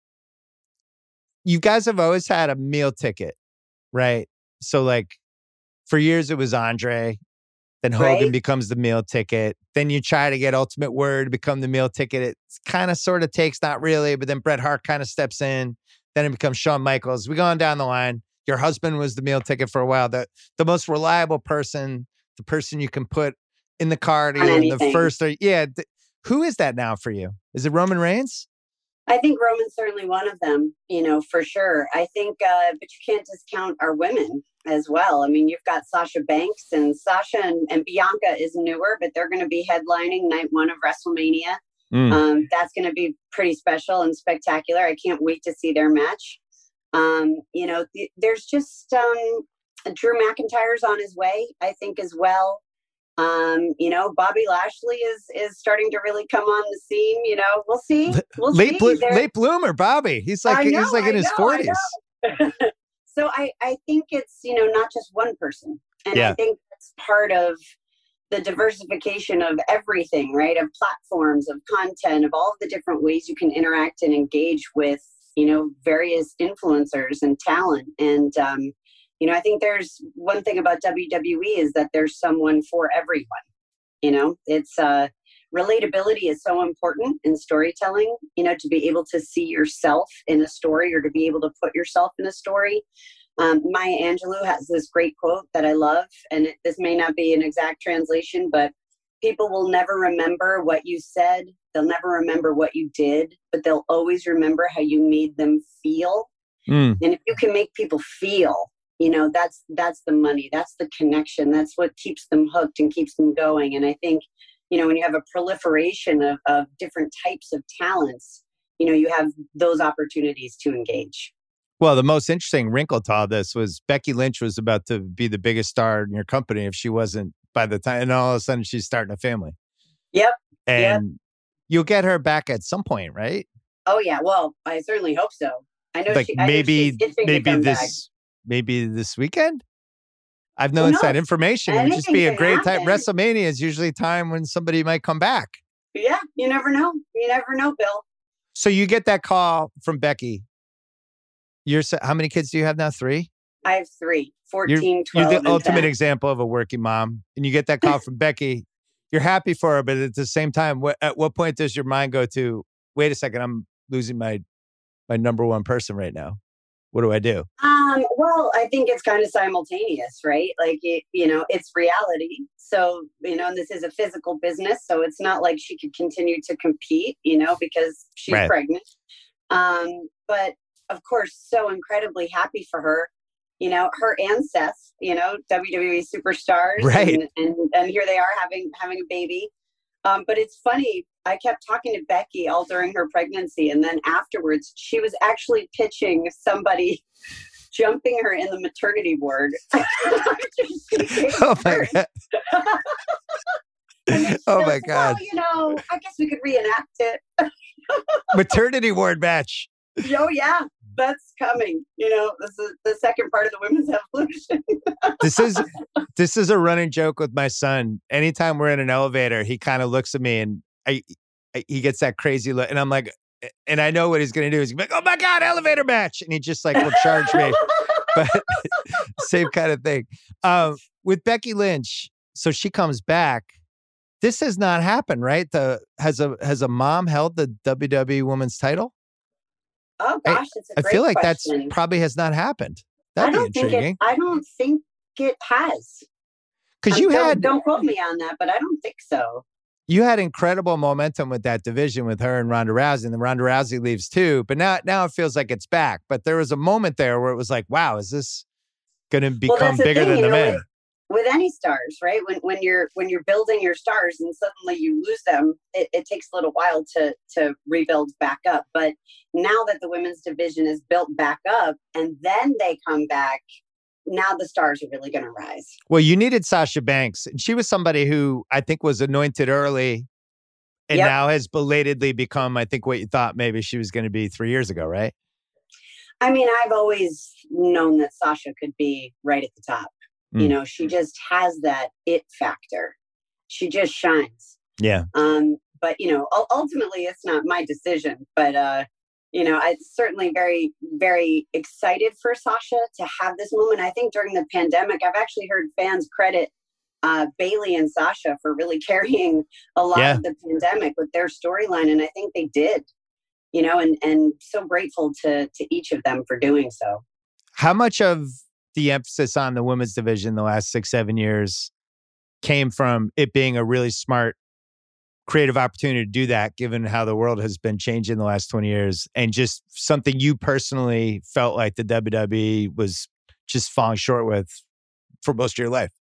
you guys have always had a meal ticket, right? So like for years it was Andre, then Hogan Right. becomes the meal ticket. Then you try to get Ultimate Word to become the meal ticket. It kind of sort of takes, not really, but then Bret Hart kind of steps in. Then it becomes Shawn Michaels. We go on down the line. Your husband was the meal ticket for a while. The the most reliable person, the person you can put in the car to On you in the anything. first. Or, yeah. Th- who is that now for you? Is it Roman Reigns? I think Roman's certainly one of them, you know, for sure. I think, uh, but you can't discount our women as well. I mean, you've got Sasha Banks, and Sasha and, and Bianca is newer, but they're going to be headlining night one of WrestleMania. Mm. Um, that's going to be pretty special and spectacular. I can't wait to see their match. Um, you know, th- there's just um, Drew McIntyre's on his way, I think, as well. Um, you know, Bobby Lashley is is starting to really come on the scene. You know, we'll see. We'll late see. blo- There- late bloomer, Bobby. He's like I know, he's like in I his know, I forties. know. So I, I think it's, you know, not just one person. And Yeah. I think that's part of the diversification of everything, right? Of platforms, of content, of all of the different ways you can interact and engage with, you know, various influencers and talent. And, um, you know, I think there's one thing about W W E is that there's someone for everyone. You know, it's uh, relatability is so important in storytelling, you know, to be able to see yourself in a story or to be able to put yourself in a story. Um, Maya Angelou has this great quote that I love, and it, this may not be an exact translation, but people will never remember what you said. They'll never remember what you did, but they'll always remember how you made them feel. Mm. And if you can make people feel, you know, that's that's the money. That's the connection. That's what keeps them hooked and keeps them going. And I think, you know, when you have a proliferation of, of different types of talents, you know, you have those opportunities to engage. Well, the most interesting wrinkle to all this was Becky Lynch was about to be the biggest star in your company if she wasn't by the time, and all of a sudden she's starting a family. Yep. And Yep. you'll get her back at some point, right? Oh yeah. Well, I certainly hope so. I know Like she, I know maybe she's itching to maybe come this back. maybe this weekend. I've no Who inside knows? information. It would just be a Anything great can time. happen. WrestleMania is usually a time when somebody might come back. Yeah, you never know. You never know, Bill. So you get that call from Becky. You're sa- how many kids do you have now? Three? I have three, You're, fourteen, you're twelve, the and ultimate ten. example of a working mom. And you get that call from Becky. You're happy for her, but at the same time, what, at what point does your mind go to, wait a second, I'm losing my my number one person right now. What do I do? Um, well, I think it's kind of simultaneous, right? Like, it, you know, it's reality. So, you know, and this is a physical business. So it's not like she could continue to compete, you know, because she's Right. pregnant. Um, but of course, so incredibly happy for her. you know, her and Seth, you know, W W E superstars. Right. And, and, and here they are having, having a baby. Um, but it's funny, I kept talking to Becky all during her pregnancy. And then afterwards, she was actually pitching somebody jumping her in the maternity ward. Oh, my God. Oh, my God. Well, you know, I guess we could reenact it. Maternity ward match. Oh, yeah. That's coming. You know, this is the second part of the women's evolution. This is this is a running joke with my son. Anytime we're in an elevator, he kind of looks at me and I, I he gets that crazy look, and I'm like, and I know what he's going to do. He's gonna be like, "Oh my God, elevator match!" And he just like will charge me. But same kind of thing. Um, with Becky Lynch, so she comes back. This has not happened, right? The has a has a mom held the W W E Women's title? Oh gosh, it's a I great feel like question. that's probably has not happened. That'd I don't be intriguing. Think it, I don't think it has. Because um, you don't, had don't quote me on that, but I don't think so. You had incredible momentum with that division with her and Ronda Rousey, and then Ronda Rousey leaves too. But now, now it feels like it's back. But there was a moment there where it was like, wow, is this going to become well, the bigger thing, than the know, men? With, with any stars, right? When when you're when you're building your stars and suddenly you lose them, it, it takes a little while to to rebuild back up. But now that the women's division is built back up, and then they come back, now the stars are really going to rise. Well, you needed Sasha Banks, and she was somebody who I think was anointed early, and yep. now has belatedly become, I think, what you thought maybe she was going to be three years ago, right? I mean, I've always known that Sasha could be right at the top. You know, she just has that it factor. She just shines. Yeah. Um, but, you know, ultimately it's not my decision. But, uh, you know, I'm certainly very, very excited for Sasha to have this moment. I think during the pandemic, I've actually heard fans credit uh, Bayley and Sasha for really carrying a lot yeah. of the pandemic with their storyline. And I think they did, you know, and, and so grateful to to each of them for doing so. How much of the emphasis on the women's division the last six, seven years came from it being a really smart, creative opportunity to do that, given how the world has been changing the last twenty years, and just something you personally felt like the W W E was just falling short with for most of your life?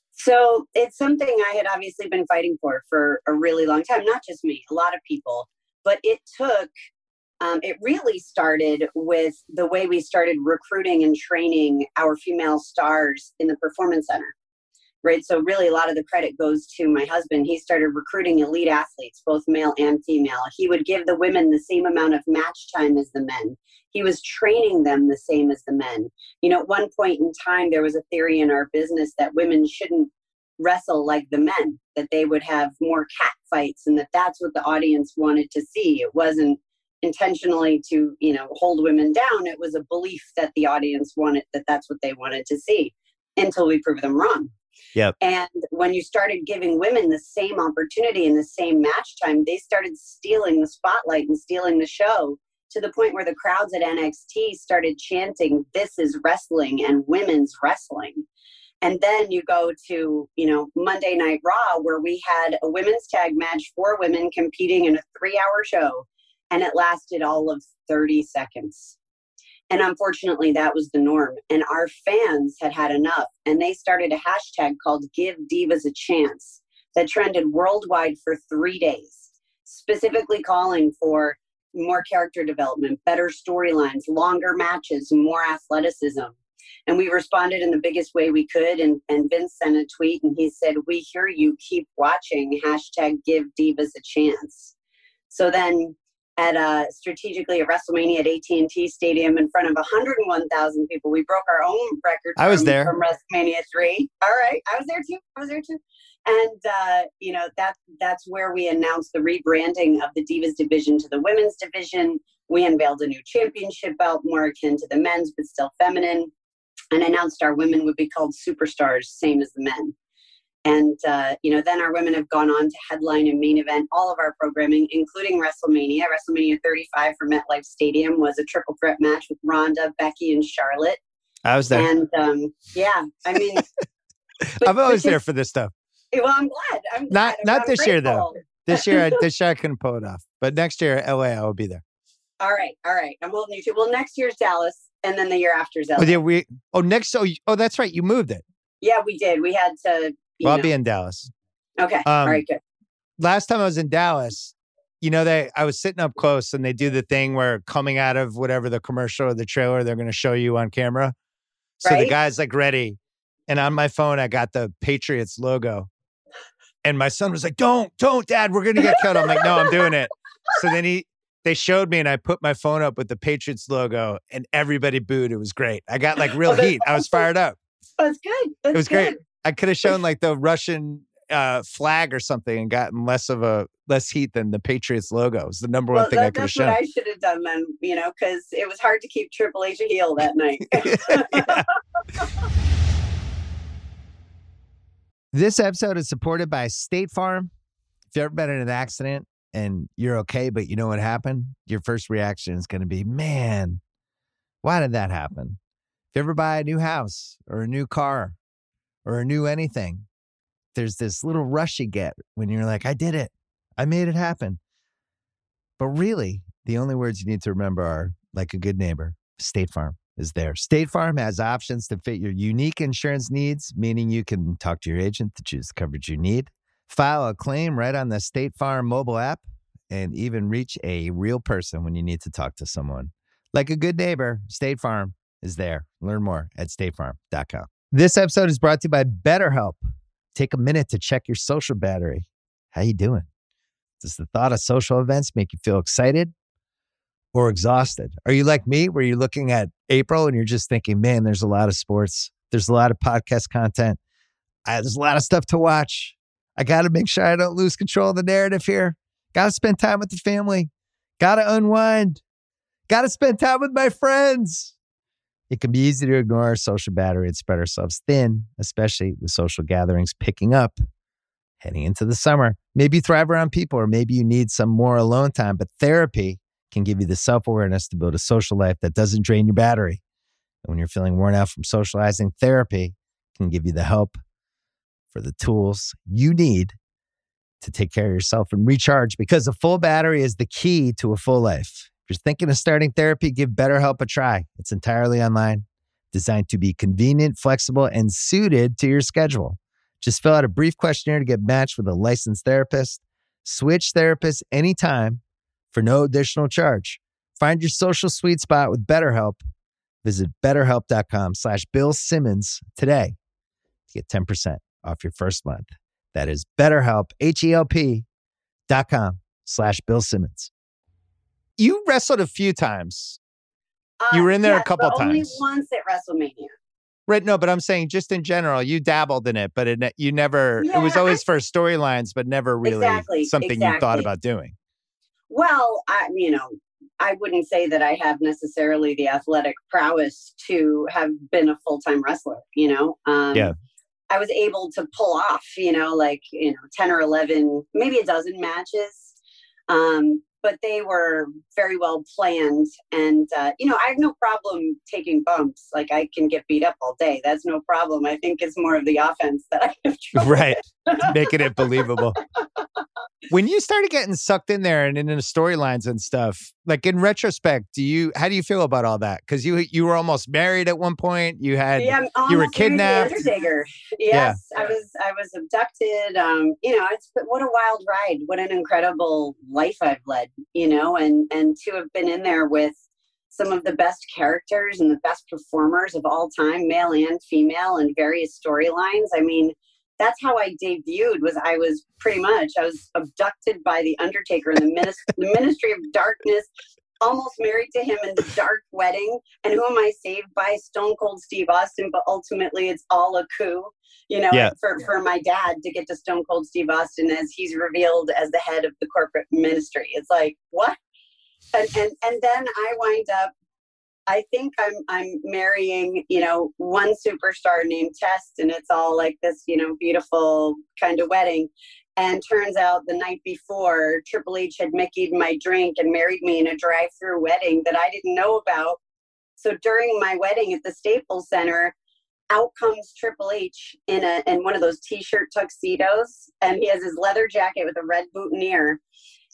So it's something I had obviously been fighting for for a really long time, not just me, a lot of people, but it took Um, it really started with the way we started recruiting and training our female stars in the Performance Center, right? So really a lot of the credit goes to my husband. He started recruiting elite athletes, both male and female. He would give the women the same amount of match time as the men. He was training them the same as the men. You know, at one point in time, there was a theory in our business that women shouldn't wrestle like the men, that they would have more cat fights, and that that's what the audience wanted to see. It wasn't intentionally to, you know, hold women down. It was a belief that the audience wanted, that that's what they wanted to see, until we prove them wrong. Yep. And when you started giving women the same opportunity and the same match time, they started stealing the spotlight and stealing the show, to the point where the crowds at N X T started chanting, "This is wrestling and women's wrestling." And then you go to, you know, Monday Night Raw, where we had a women's tag match, four women competing in a three-hour show. And it lasted all of thirty seconds. And unfortunately, that was the norm. And our fans had had enough. And they started a hashtag called Give Divas a Chance that trended worldwide for three days, specifically calling for more character development, better storylines, longer matches, more athleticism. And we responded in the biggest way we could. And, and Vince sent a tweet and he said, "We hear you, keep watching, hashtag Give Divas a Chance." So then, at uh, strategically at WrestleMania at A T and T Stadium in front of one hundred one thousand people. We broke our own record. I was from, there. From WrestleMania three. All right. I was there too. I was there too. And, uh, you know, that that's where we announced the rebranding of the Divas division to the women's division. We unveiled a new championship belt, more akin to the men's, but still feminine, and announced our women would be called superstars, same as the men. And, uh, you know, then our women have gone on to headline and main event all of our programming, including WrestleMania. WrestleMania thirty-five for MetLife Stadium was a triple threat match with Ronda, Becky, and Charlotte. I was there. And, um, yeah, I mean. but, I'm always there for this stuff. Well, I'm glad. I'm glad. Not, I'm, not I'm this grateful. year, though. This year, I, this year I couldn't pull it off. But next year, L A, I will be there. All right. All right. I'm holding you to. Well, next year's Dallas. And then the year after is L A. Oh, yeah, we, oh, next. Oh, you- oh, that's right. You moved it. Yeah, we did. We had to. You Well, I'll know. be in Dallas. Okay. Um, All right, good. Last time I was in Dallas, you know, they I was sitting up close and they do the thing where coming out of whatever the commercial or the trailer, they're going to show you on camera. So Right? the guy's like ready. And on my phone, I got the Patriots logo. And my son was like, don't, don't, Dad, we're going to get killed. I'm like, no, I'm doing it. So then he, they showed me and I put my phone up with the Patriots logo and everybody booed. It was great. I got like real Oh, that's heat. I was fired up. That's good. That's It was good. great. I could have shown like the Russian uh, flag or something and gotten less of a, less heat than the Patriots logo. It was the number one Well, thing I that, could have that's what shown. I should have done then, you know, because it was hard to keep Triple H a heel that night. Yeah. This episode is supported by State Farm. If you've ever been in an accident and you're okay, but you know what happened, your first reaction is going to be, man, why did that happen? If you ever buy a new house or a new car or a new anything, there's this little rush you get when you're like, I did it. I made it happen. But really, the only words you need to remember are, like a good neighbor, State Farm is there. State Farm has options to fit your unique insurance needs, meaning you can talk to your agent to choose the coverage you need, file a claim right on the State Farm mobile app, and even reach a real person when you need to talk to someone. Like a good neighbor, State Farm is there. Learn more at state farm dot com. This episode is brought to you by BetterHelp. Take a minute to check your social battery. How you doing? Does the thought of social events make you feel excited or exhausted? Are you like me, where you're looking at April and you're just thinking, man, there's a lot of sports. There's a lot of podcast content. I, there's a lot of stuff to watch. I got to make sure I don't lose control of the narrative here. Got to spend time with the family. Got to unwind. Got to spend time with my friends. It can be easy to ignore our social battery and spread ourselves thin, especially with social gatherings picking up, heading into the summer. Maybe you thrive around people, or maybe you need some more alone time, but therapy can give you the self-awareness to build a social life that doesn't drain your battery. And when you're feeling worn out from socializing, therapy can give you the help for the tools you need to take care of yourself and recharge, because a full battery is the key to a full life. If you're thinking of starting therapy, give BetterHelp a try. It's entirely online, designed to be convenient, flexible, and suited to your schedule. Just fill out a brief questionnaire to get matched with a licensed therapist. Switch therapists anytime for no additional charge. Find your social sweet spot with BetterHelp. Visit betterhelp.com slash Bill Simmons today to get ten percent off your first month. That is BetterHelp, H-E-L-P dot com slash Bill Simmons. You wrestled a few times. Uh, You were in there a yes, couple but only times. once at WrestleMania. Right, no, but I'm saying just in general, you dabbled in it, but it, ne- you never, it was Yeah, always I- for storylines, but never really Exactly, something you thought exactly. about doing. Well, I, you know, I wouldn't say that I have necessarily the athletic prowess to have been a full-time wrestler, you know? Um, Yeah. I was able to pull off, you know, like, you know, ten or eleven, maybe a dozen matches. Um, but they were very well planned. And, uh, you know, I have no problem taking bumps. Like, I can get beat up all day. That's no problem. I think it's more of the offense that I have trouble Right. with. Making it believable. When you started getting sucked in there and into the storylines and stuff, like in retrospect, do you, how do you feel about all that? Because you you were almost married at one point. You had, Yeah, I'm you were almost married to the kidnapped. Undertaker. Yes, I was. I was abducted. Um, you know, it's what a wild ride. What an incredible life I've led. You know, and and to have been in there with some of the best characters and the best performers of all time, male and female, and various storylines. I mean, that's how I debuted. Was I was pretty much I was abducted by the Undertaker in the, minis- the Ministry of Darkness. Almost married to him in the dark wedding. And who am I saved by? Stone Cold Steve Austin. But ultimately, it's all a coup, you know, Yeah. for, for my dad to get to Stone Cold Steve Austin as he's revealed as the head of the corporate ministry. It's like, what? And, and, and then I wind up, I think I'm I'm marrying, you know, one superstar named Test, and it's all like this, you know, beautiful kind of wedding. And turns out the night before, Triple H had Mickey'd my drink and married me in a drive-through wedding that I didn't know about. So during my wedding at the Staples Center, out comes Triple H in a in one of those T-shirt tuxedos, and he has his leather jacket with a red boutonniere.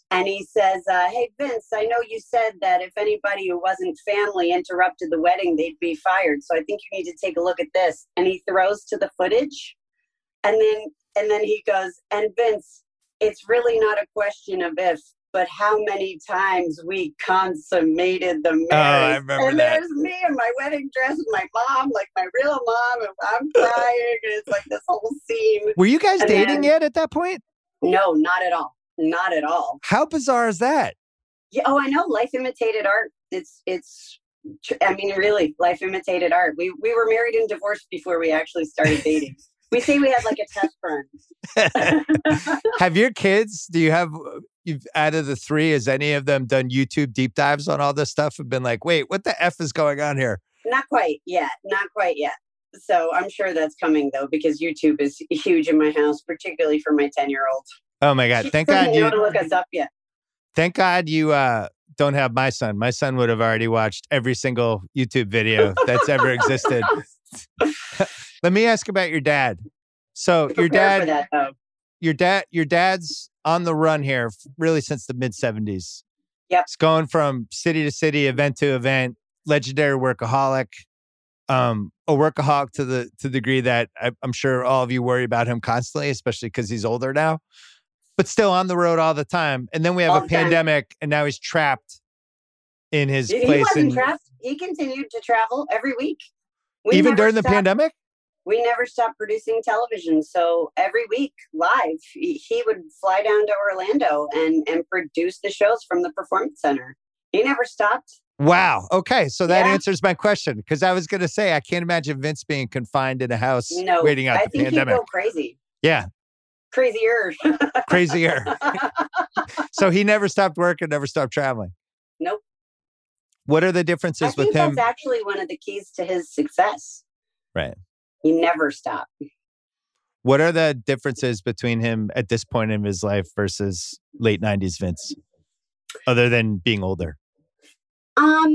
And he says, uh, hey, Vince, I know you said that if anybody who wasn't family interrupted the wedding, they'd be fired. So I think you need to take a look at this. And he throws to the footage. And then and then he goes, and Vince, it's really not a question of if, but how many times we consummated the marriage. Oh, I remember and that. There's me in my wedding dress with my mom, like my real mom, and I'm crying. And it's like this whole scene. Were you guys And dating then- yet at that point? No, not at all. Not at all. How bizarre is that? Yeah. Oh, I know. Life imitated art. It's, it's, I mean, really, life imitated art. We we were married and divorced before we actually started dating. We say we had like a test run. Have your kids, do you have, you've out of the three, has any of them done YouTube deep dives on all this stuff and been like, wait, what the F is going on here? Not quite yet. Not quite yet. So I'm sure that's coming though, because YouTube is huge in my house, particularly for my ten year old. Oh my God. She Thank doesn't God know you, to look us up yet. thank God you uh, don't have my son. My son would have already watched every single YouTube video that's ever existed. Let me ask about your dad. So your Prepare for dad, that, though. your dad, your dad's on the run here really since the mid seventies. Yep. It's going from city to city, event to event, legendary workaholic, um, a workaholic to the to the degree that I, I'm sure all of you worry about him constantly, especially because he's older now, but still on the road all the time. And then we have All a the time. pandemic, and now he's trapped in his He, he place. wasn't in, trapped. He continued to travel every week. We even never during the stopped- pandemic? We never stopped producing television. So every week live, he, he would fly down to Orlando and, and produce the shows from the Performance Center. He never stopped. Wow. Okay. So that Yeah. answers my question, because I was going to say, I can't imagine Vince being confined in a house No, waiting out I the think pandemic. he'd go crazy. Yeah. Crazier. Crazier. So he never stopped working, never stopped traveling. Nope. What are the I differences think with him? that's actually one of the keys to his success. Right. He never stopped. What are the differences between him at this point in his life versus late nineties Vince, other than being older? Um,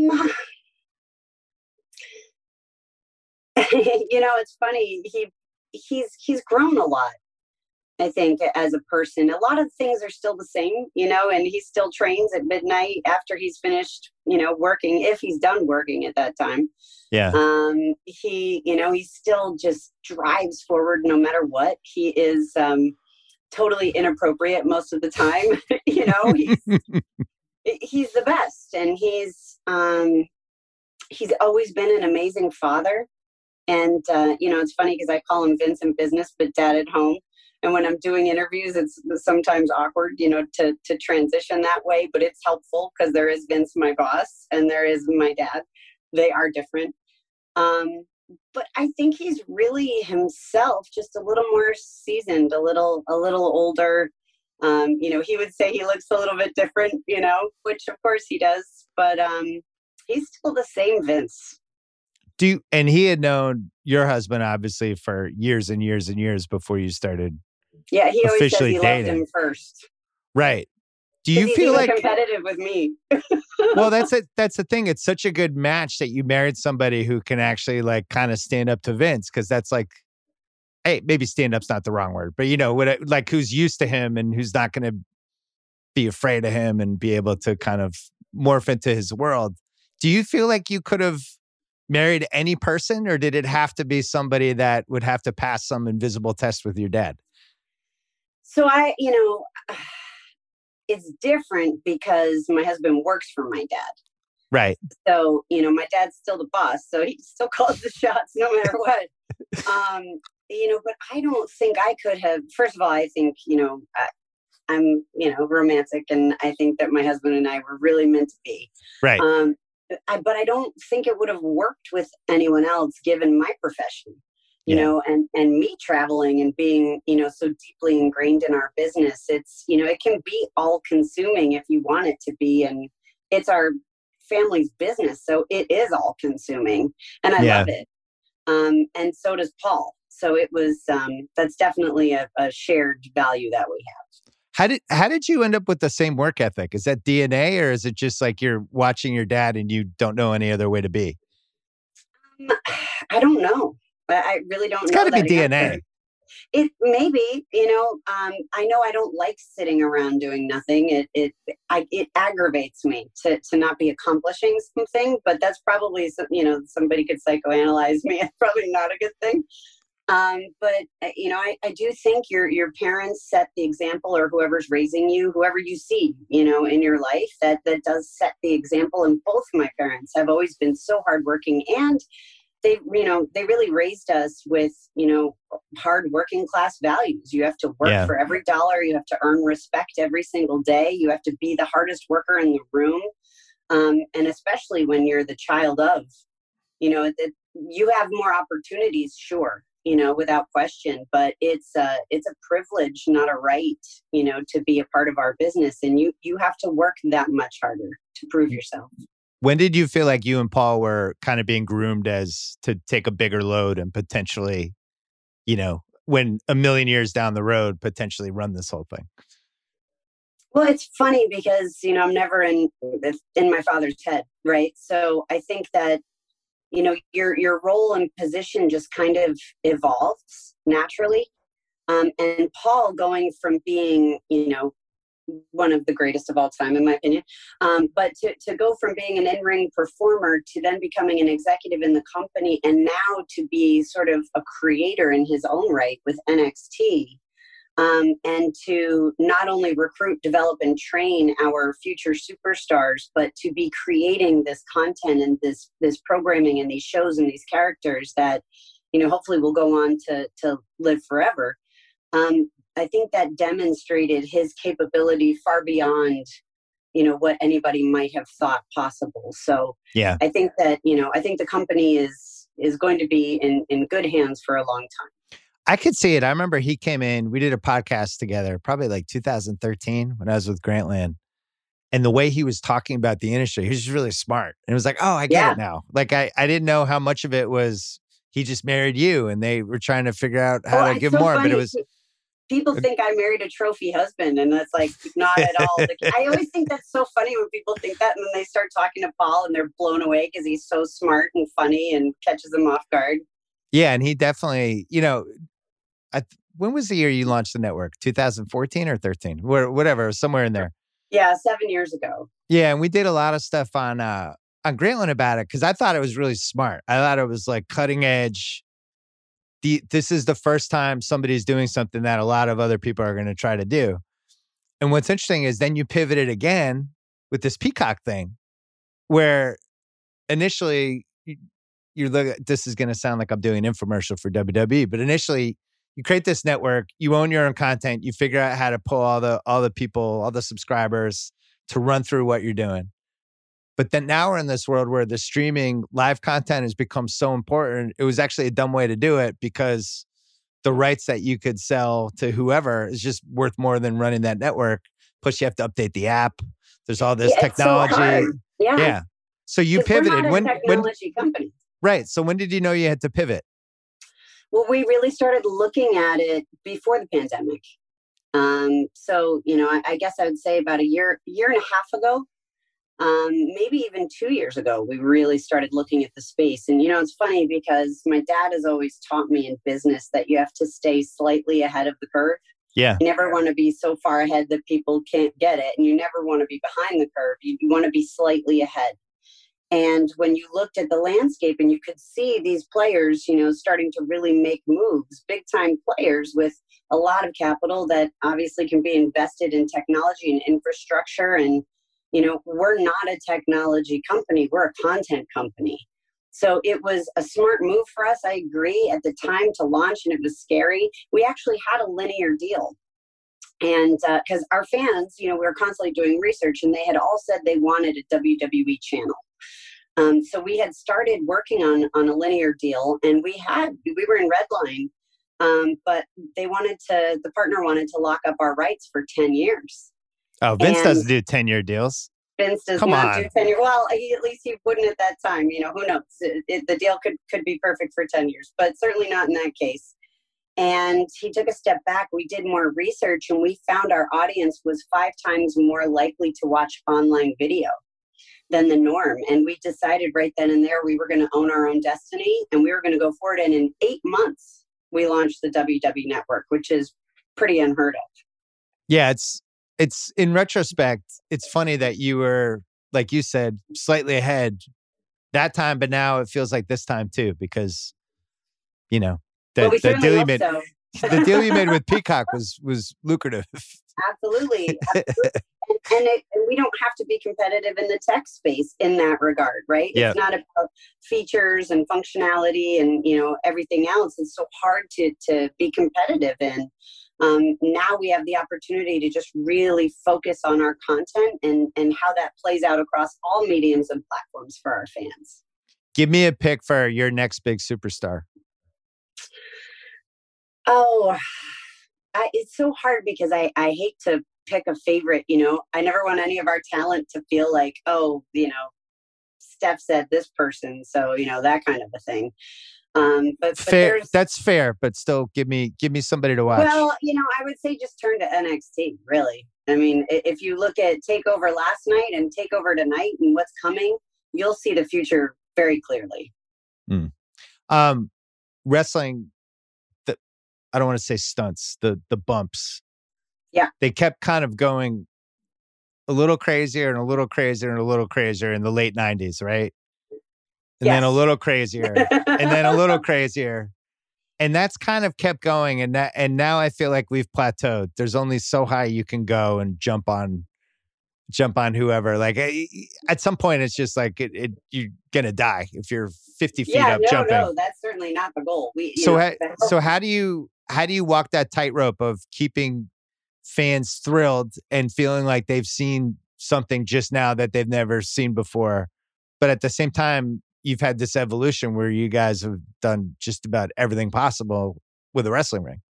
you know, it's funny. He he's he's grown a lot. I think as a person, a lot of things are still the same, you know, and he still trains at midnight after he's finished, you know, working, if he's done working at that time. Yeah. Um, he, you know, he still just drives forward no matter what. He is um, totally inappropriate most of the time. You know, he's, he's the best. And he's, um, he's always been an amazing father. And, uh, you know, it's funny because I call him Vince in business, but dad at home. And when I'm doing interviews, it's sometimes awkward, you know, to, to transition that way, but it's helpful because there is Vince, my boss, and there is my dad. They are different. Um, but I think he's really himself, just a little more seasoned, a little, a little older. Um, you know, he would say he looks a little bit different, you know, which of course he does, but um, he's still the same Vince. Do you, and he had known your husband obviously for years and years and years before you started. Yeah, he always says Officially he loved dating. him first. Right. Do you He's feel even like competitive with me? well, that's it. That's the thing. It's such a good match that you married somebody who can actually like kind of stand up to Vince, because that's like, hey, maybe stand up's not the wrong word, but you know, what, it- like who's used to him and who's not going to be afraid of him and be able to kind of morph into his world. Do you feel like you could have married any person, or did it have to be somebody that would have to pass some invisible test with your dad? So I, you know, it's different because my husband works for my dad. Right. So, you know, my dad's still the boss, so he still calls the shots no matter what. um, you know, but I don't think I could have, first of all, I think, you know, I, I'm, you know, romantic, and I think that my husband and I were really meant to be. Right. Um, I, but I don't think it would have worked with anyone else given my profession, you Yeah. know, and, and me traveling and being, you know, so deeply ingrained in our business. It's, you know, it can be all consuming if you want it to be. And it's our family's business. So it is all consuming, and I Yeah. love it. Um, and so does Paul. So it was, um, that's definitely a, a shared value that we have. How did how did you end up with the same work ethic? Is that D N A, or is it just like you're watching your dad and you don't know any other way to be? Um, I don't know. I, I really don't It's know. got to be that D N A. answer. It maybe, you know, um, I know I don't like sitting around doing nothing. It it I, it aggravates me to to not be accomplishing something. But that's probably some, you know, somebody could psychoanalyze me. It's probably not a good thing. Um, but uh, you know, I, I do think your your parents set the example, or whoever's raising you, whoever you see, you know, in your life, that that does set the example. And both of my parents have always been so hardworking, and they, you know, they really raised us with, you know, hard working class values. You have to work Yeah. for every dollar. You have to earn respect every single day. You have to be the hardest worker in the room. Um, and especially when you're the child of, you know, that you have more opportunities, sure, you know, without question, but it's a, it's a privilege, not a right, you know, to be a part of our business. And you, you have to work that much harder to prove yourself. When did you feel like you and Paul were kind of being groomed as to take a bigger load and potentially, you know, when a million years down the road, potentially run this whole thing? Well, it's funny because, you know, I'm never in in my father's head, right? So I think that, you know, your your role and position just kind of evolves naturally. Um, and Paul going from being, you know, one of the greatest of all time, in my opinion. Um, but to, to go from being an in-ring performer to then becoming an executive in the company, and now to be sort of a creator in his own right with N X T, um, and to not only recruit, develop, and train our future superstars, but to be creating this content and this this programming and these shows and these characters that, you know, hopefully will go on to to live forever. Um, I think that demonstrated his capability far beyond, you know, what anybody might have thought possible. So yeah, I think that, you know, I think the company is is going to be in, in good hands for a long time. I could see it. I remember he came in, we did a podcast together, probably like two thousand thirteen when I was with Grantland. And the way he was talking about the industry, he was just really smart. And it was like, oh, I get Yeah. it now. Like, I, I didn't know how much of it was he just married you and they were trying to figure out how Oh, to give so more. funny. But it was... People think I married a trophy husband, and that's like not at all. The, I always think that's so funny when people think that, and then they start talking to Paul and they're blown away because he's so smart and funny and catches them off guard. Yeah, and he definitely, you know, I, when was the year you launched the network? two thousand fourteen or thirteen? Whatever, somewhere in there. Yeah, seven years ago. Yeah, and we did a lot of stuff on uh, on Grantland about it because I thought it was really smart. I thought it was like cutting edge. The, this is the first time somebody's doing something that a lot of other people are going to try to do. And what's interesting is then you pivoted again with this Peacock thing, where initially you, you look at, this is going to sound like I'm doing an infomercial for W W E, but initially you create this network, you own your own content, you figure out how to pull all the all the people, all the subscribers to run through what you're doing. But then now we're in this world where the streaming live content has become so important. It was actually a dumb way to do it because the rights that you could sell to whoever is just worth more than running that network. Plus, you have to update the app. There's all this yeah, technology. So yeah. yeah. So you pivoted. We're not a when technology when company. Right. So when did you know you had to pivot? Well, we really started looking at it before the pandemic. Um, so, you know, I, I guess I would say about a year, year and a half ago, um, maybe even two years ago, we really started looking at the space. And, you know, it's funny because my dad has always taught me in business that you have to stay slightly ahead of the curve. Yeah. You never want to be so far ahead that people can't get it. And you never want to be behind the curve. You, you want to be slightly ahead. And when you looked at the landscape and you could see these players, you know, starting to really make moves, big time players with a lot of capital that obviously can be invested in technology and infrastructure. And, you know, we're not a technology company. We're a content company. So it was a smart move for us. I agree at the time to launch, and it was scary. We actually had a linear deal. And because uh, our fans, you know, we were constantly doing research, and they had all said they wanted a W W E channel. Um, so we had started working on, on a linear deal, and we had, we were in Redline, um, but they wanted to, the partner wanted to lock up our rights for ten years. Oh, Vince and doesn't do ten year deals. Vince does Come not on. do ten years. Well, he, at least he wouldn't at that time, you know, who knows? It, it, the deal could, could be perfect for ten years, but certainly not in that case. And he took a step back. We did more research, and we found our audience was five times more likely to watch online video than the norm. And we decided right then and there we were going to own our own destiny, and we were going to go forward. And in eight months, we launched the W W Network, which is pretty unheard of. Yeah, it's it's in retrospect, it's funny that you were, like you said, slightly ahead that time, but now it feels like this time too, because you know the, well, we the deal you made, so. the deal you made with Peacock was was lucrative. Absolutely, absolutely. and, and, it, and we don't have to be competitive in the tech space in that regard, right? Yeah. It's not about features and functionality and you know everything else. It's so hard to to be competitive in. Um, now we have the opportunity to just really focus on our content and, and how that plays out across all mediums and platforms for our fans. Give me a pick for your next big superstar. Oh, I, it's so hard because I, I hate to pick a favorite, you know, I never want any of our talent to feel like, oh, you know, Steph said this person. So, you know, that kind of a thing. Um, but, but fair, that's fair, but still give me, give me somebody to watch. Well, you know, I would say just turn to N X T, really. I mean, if you look at TakeOver last night and TakeOver tonight and what's coming, you'll see the future very clearly. Mm. Um, wrestling, the, I don't want to say stunts, the, the bumps. Yeah. They kept kind of going a little crazier and a little crazier and a little crazier in the late nineties, right? And yes. then a little crazier, and then a little crazier. And that's kind of kept going. And that, and now I feel like we've plateaued. There's only so high you can go and jump on, jump on whoever. Like at some point, it's just like, it, it you're going to die if you're fifty feet yeah, up no, jumping. No, that's certainly not the goal. We, so, know, ha- so how do you, how do you walk that tightrope of keeping fans thrilled and feeling like they've seen something just now that they've never seen before, but at the same time, you've had this evolution where you guys have done just about everything possible with a wrestling ring?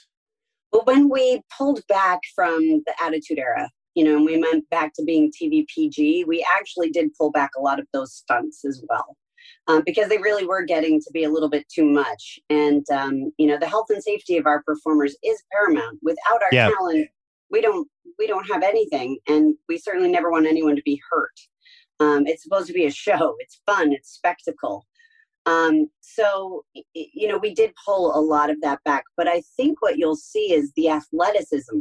Well, when we pulled back from the Attitude Era, you know, and we went back to being T V P G, we actually did pull back a lot of those stunts as well, um, because they really were getting to be a little bit too much. And, um, you know, the health and safety of our performers is paramount. Without our yeah. talent, we don't, we don't have anything. And we certainly never want anyone to be hurt. Um, it's supposed to be a show. It's fun. It's spectacle. Um, so, you know, we did pull a lot of that back. But I think what you'll see is the athleticism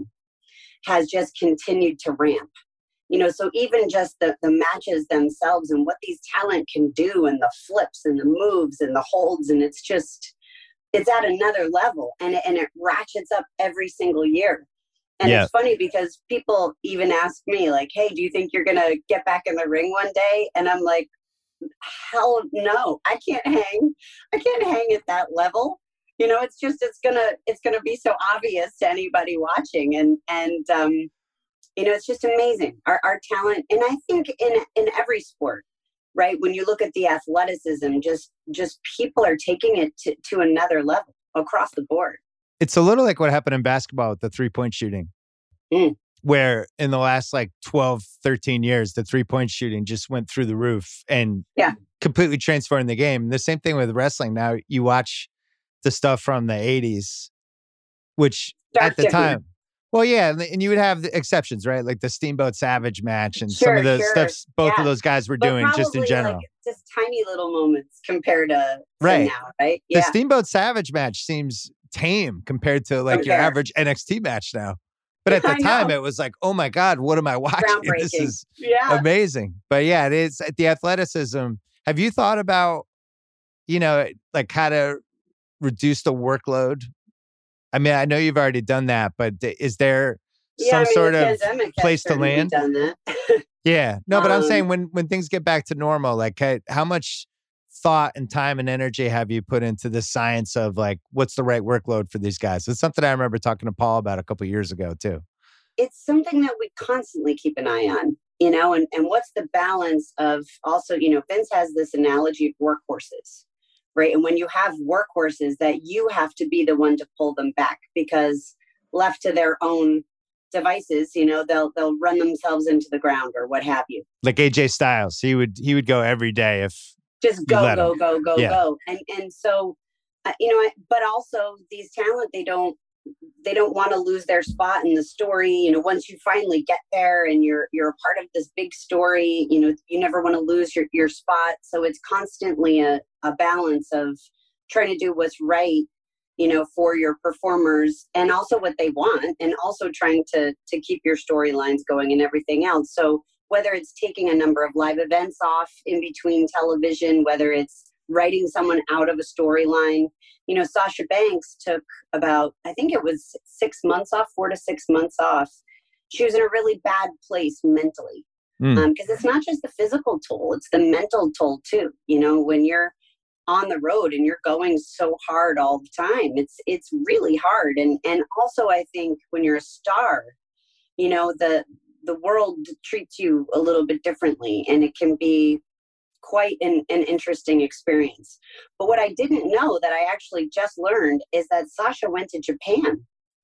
has just continued to ramp. You know, so even just the, the matches themselves and what these talent can do and the flips and the moves and the holds. And it's just, it's at another level. And it, and it ratchets up every single year. And yeah. it's funny because people even ask me like, hey, do you think you're going to get back in the ring one day? And I'm like, hell no, I can't hang. I can't hang at that level. You know, it's just, it's going to, it's going to be so obvious to anybody watching. And, and, um, you know, it's just amazing. Our, our talent. And I think in, in every sport, right. When you look at the athleticism, just, just people are taking it to, to another level across the board. It's a little like what happened in basketball with the three-point shooting, mm. where in the last like twelve, thirteen years, the three-point shooting just went through the roof and yeah. completely transformed the game. And the same thing with wrestling. Now you watch the stuff from the eighties, which Dark at the different. time, well, yeah, and you would have the exceptions, right? Like the Steamboat Savage match and sure, some of the sure. stuff both yeah. of those guys were but doing just in general. Like just tiny little moments compared to, to right. now, right? Yeah. The Steamboat Savage match seems tame compared to like Compare. your average N X T match now. But at the I time, know. it was like, oh my God, what am I watching? This is yeah. amazing. But yeah, it is the athleticism. Have you thought about, you know, like how to reduce the workload? I mean, I know you've already done that, but is there yeah, some I mean, sort of place to land? Done that. yeah. No, but um, I'm saying when, when things get back to normal, like how much thought and time and energy have you put into the science of like, what's the right workload for these guys? It's something I remember talking to Paul about a couple of years ago too. It's something that we constantly keep an eye on, you know, and, and what's the balance of also, you know, Vince has this analogy of workhorses, right? And when you have workhorses that you have to be the one to pull them back because left to their own devices, you know, they'll, they'll run themselves into the ground or what have you. Like A J Styles, he would, he would go every day if, Just go, go, him. go, go, yeah. go. And and so, uh, you know, but also these talent, they don't, they don't want to lose their spot in the story. You know, once you finally get there and you're, you're a part of this big story, you know, you never want to lose your, your spot. So it's constantly a, a balance of trying to do what's right you know, for your performers, and also what they want, and also trying to to keep your storylines going and everything else. So whether it's taking a number of live events off in between television, whether it's writing someone out of a storyline, you know, Sasha Banks took about, I think it was six months off, four to six months off. She was in a really bad place mentally. Mm. Um, because it's not just the physical toll, it's the mental toll too. You know, when you're on the road and you're going so hard all the time, it's it's really hard. And and also I think when you're a star, you know, the the world treats you a little bit differently, and it can be quite an, an interesting experience. But what I didn't know that I actually just learned is that Sasha went to Japan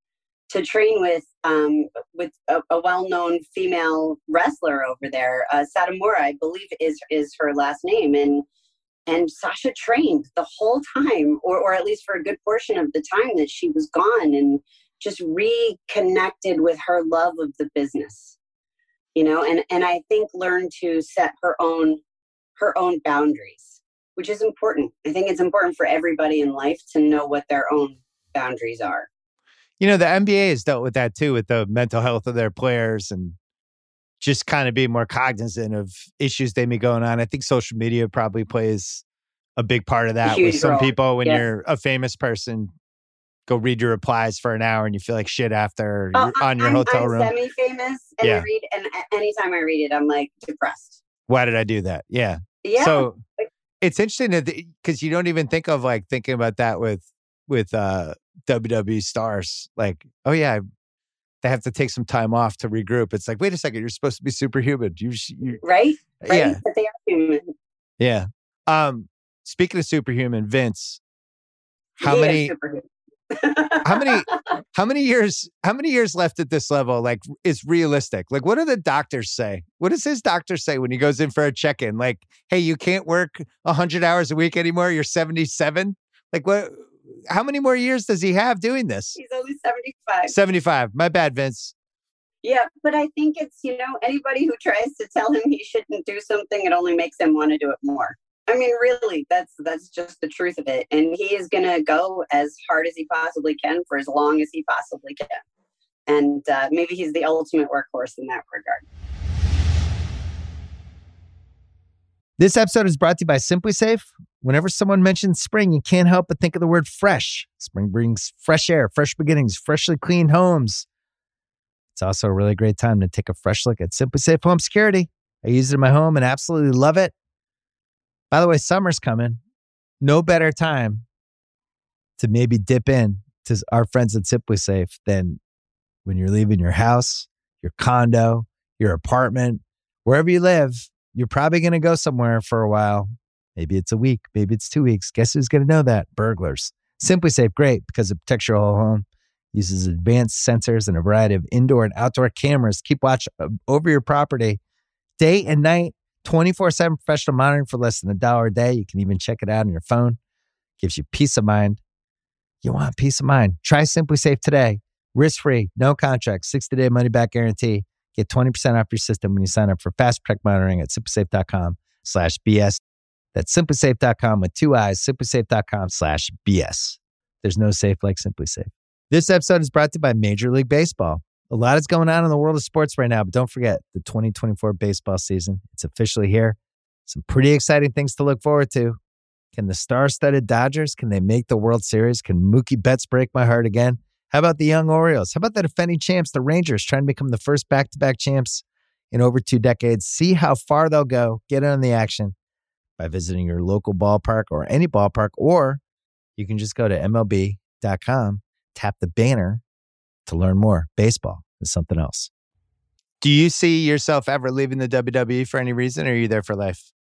to train with um, with a, a well-known female wrestler over there. Uh, Satomura, I believe, is is her last name. And and Sasha trained the whole time, or or at least for a good portion of the time that she was gone, and just reconnected with her love of the business. You know, and, and I think learned to set her own her own boundaries, which is important. I think it's important for everybody in life to know what their own boundaries are. You know, the N B A has dealt with that too, with the mental health of their players and just kind of being more cognizant of issues they may be going on. I think social media probably plays a big part of that. With some role. people, when yeah. you're a famous person, go read your replies for an hour and you feel like shit after oh, you're on your I'm, hotel I'm room. I'm semi-famous, and yeah. I read, and anytime I read it, I'm like depressed. Why did I do that? Yeah. Yeah. So it's interesting because you don't even think of like thinking about that with with uh, W W E stars. Like, oh yeah, they have to take some time off to regroup. It's like, wait a second, you're supposed to be superhuman. You, you right? Right. Yeah. But they are human. Yeah. Um. Speaking of superhuman, Vince, how He many? is superhuman. how many? How many years? How many years left at this level? Like, is realistic? Like, what do the doctors say? What does his doctor say when he goes in for a check-in? Like, hey, you can't work a hundred hours a week anymore. You're seventy-seven. Like, what? How many more years does he have doing this? He's only seventy-five. seventy-five. My bad, Vince. Yeah, but I think it's, you know, anybody who tries to tell him he shouldn't do something, it only makes him want to do it more. I mean, really, that's that's just the truth of it. And he is going to go as hard as he possibly can for as long as he possibly can. And uh, maybe he's the ultimate workhorse in that regard. This episode is brought to you by SimpliSafe. Whenever someone mentions spring, you can't help but think of the word fresh. Spring brings fresh air, fresh beginnings, freshly cleaned homes. It's also a really great time to take a fresh look at SimpliSafe Home Security. I use it in my home and absolutely love it. By the way, summer's coming. No better time to maybe dip in to our friends at SimpliSafe than when you're leaving your house, your condo, your apartment, wherever you live. You're probably going to go somewhere for a while. Maybe it's a week. Maybe it's two weeks. Guess who's going to know that? Burglars. SimpliSafe, great because it protects your whole home. Uses advanced sensors and a variety of indoor and outdoor cameras. Keep watch over your property day and night. twenty-four seven professional monitoring for less than a dollar a day. You can even check it out on your phone. Gives you peace of mind. You want peace of mind. Try SimpliSafe today. Risk-free, no contract, sixty-day money-back guarantee. Get twenty percent off your system when you sign up for Fast Protect Monitoring at SimpliSafe.com slash BS. That's SimpliSafe dot com with two eyes, SimpliSafe.com slash BS. There's no safe like SimpliSafe. This episode is brought to you by Major League Baseball. A lot is going on in the world of sports right now, but don't forget the twenty twenty-four baseball season. It's officially here. Some pretty exciting things to look forward to. Can the star-studded Dodgers, can they make the World Series? Can Mookie Betts break my heart again? How about the young Orioles? How about the defending champs, the Rangers, trying to become the first back-to-back champs in over two decades? See how far they'll go. Get in on the action by visiting your local ballpark or any ballpark, or you can just go to M L B dot com, tap the banner to learn more. Baseball is something else. Do you see yourself ever leaving the W W E for any reason, or are you there for life?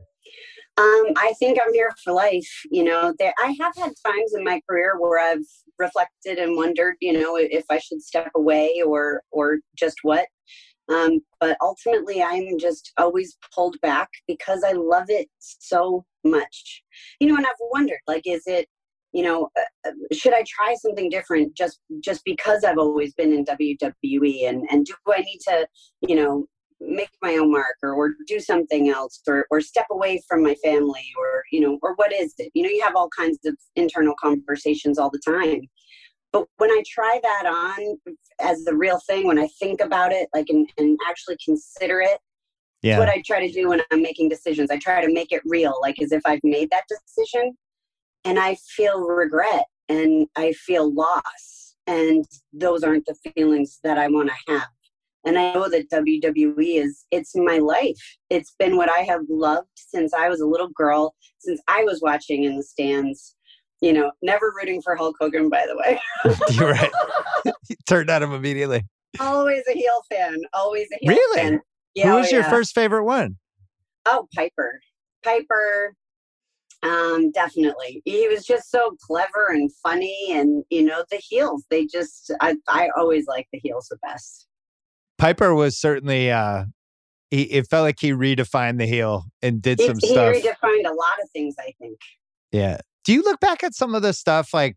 Um, I think I'm here for life. You know, there, I have had times in my career where I've reflected and wondered, you know, if I should step away or or just what. Um, but ultimately, I'm just always pulled back because I love it so much. You know, and I've wondered, like, is it, you know, uh, should I try something different just just because I've always been in W W E? And, and do I need to, you know, make my own mark or, or do something else or, or step away from my family or, you know, or what is it? You know, you have all kinds of internal conversations all the time. But when I try that on as the real thing, when I think about it, like, and, and actually consider it, yeah. it's what I try to do when I'm making decisions. I try to make it real, like as if I've made that decision, and I feel regret and I feel loss. And those aren't the feelings that I want to have. And I know that W W E is, it's my life. It's been what I have loved since I was a little girl, since I was watching in the stands, you know, never rooting for Hulk Hogan, by the way. You're right. You turned on him immediately. Always a heel fan. Always a heel really? fan. Yeah, Who was oh, your yeah. first favorite one? Oh, Piper. Piper. Um, definitely. He was just so clever and funny. And, you know, the heels, they just, I, I always like the heels the best. Piper was certainly, uh, he, it felt like he redefined the heel and did he, some he stuff. He redefined a lot of things, I think. Yeah. Do you look back at some of the stuff like,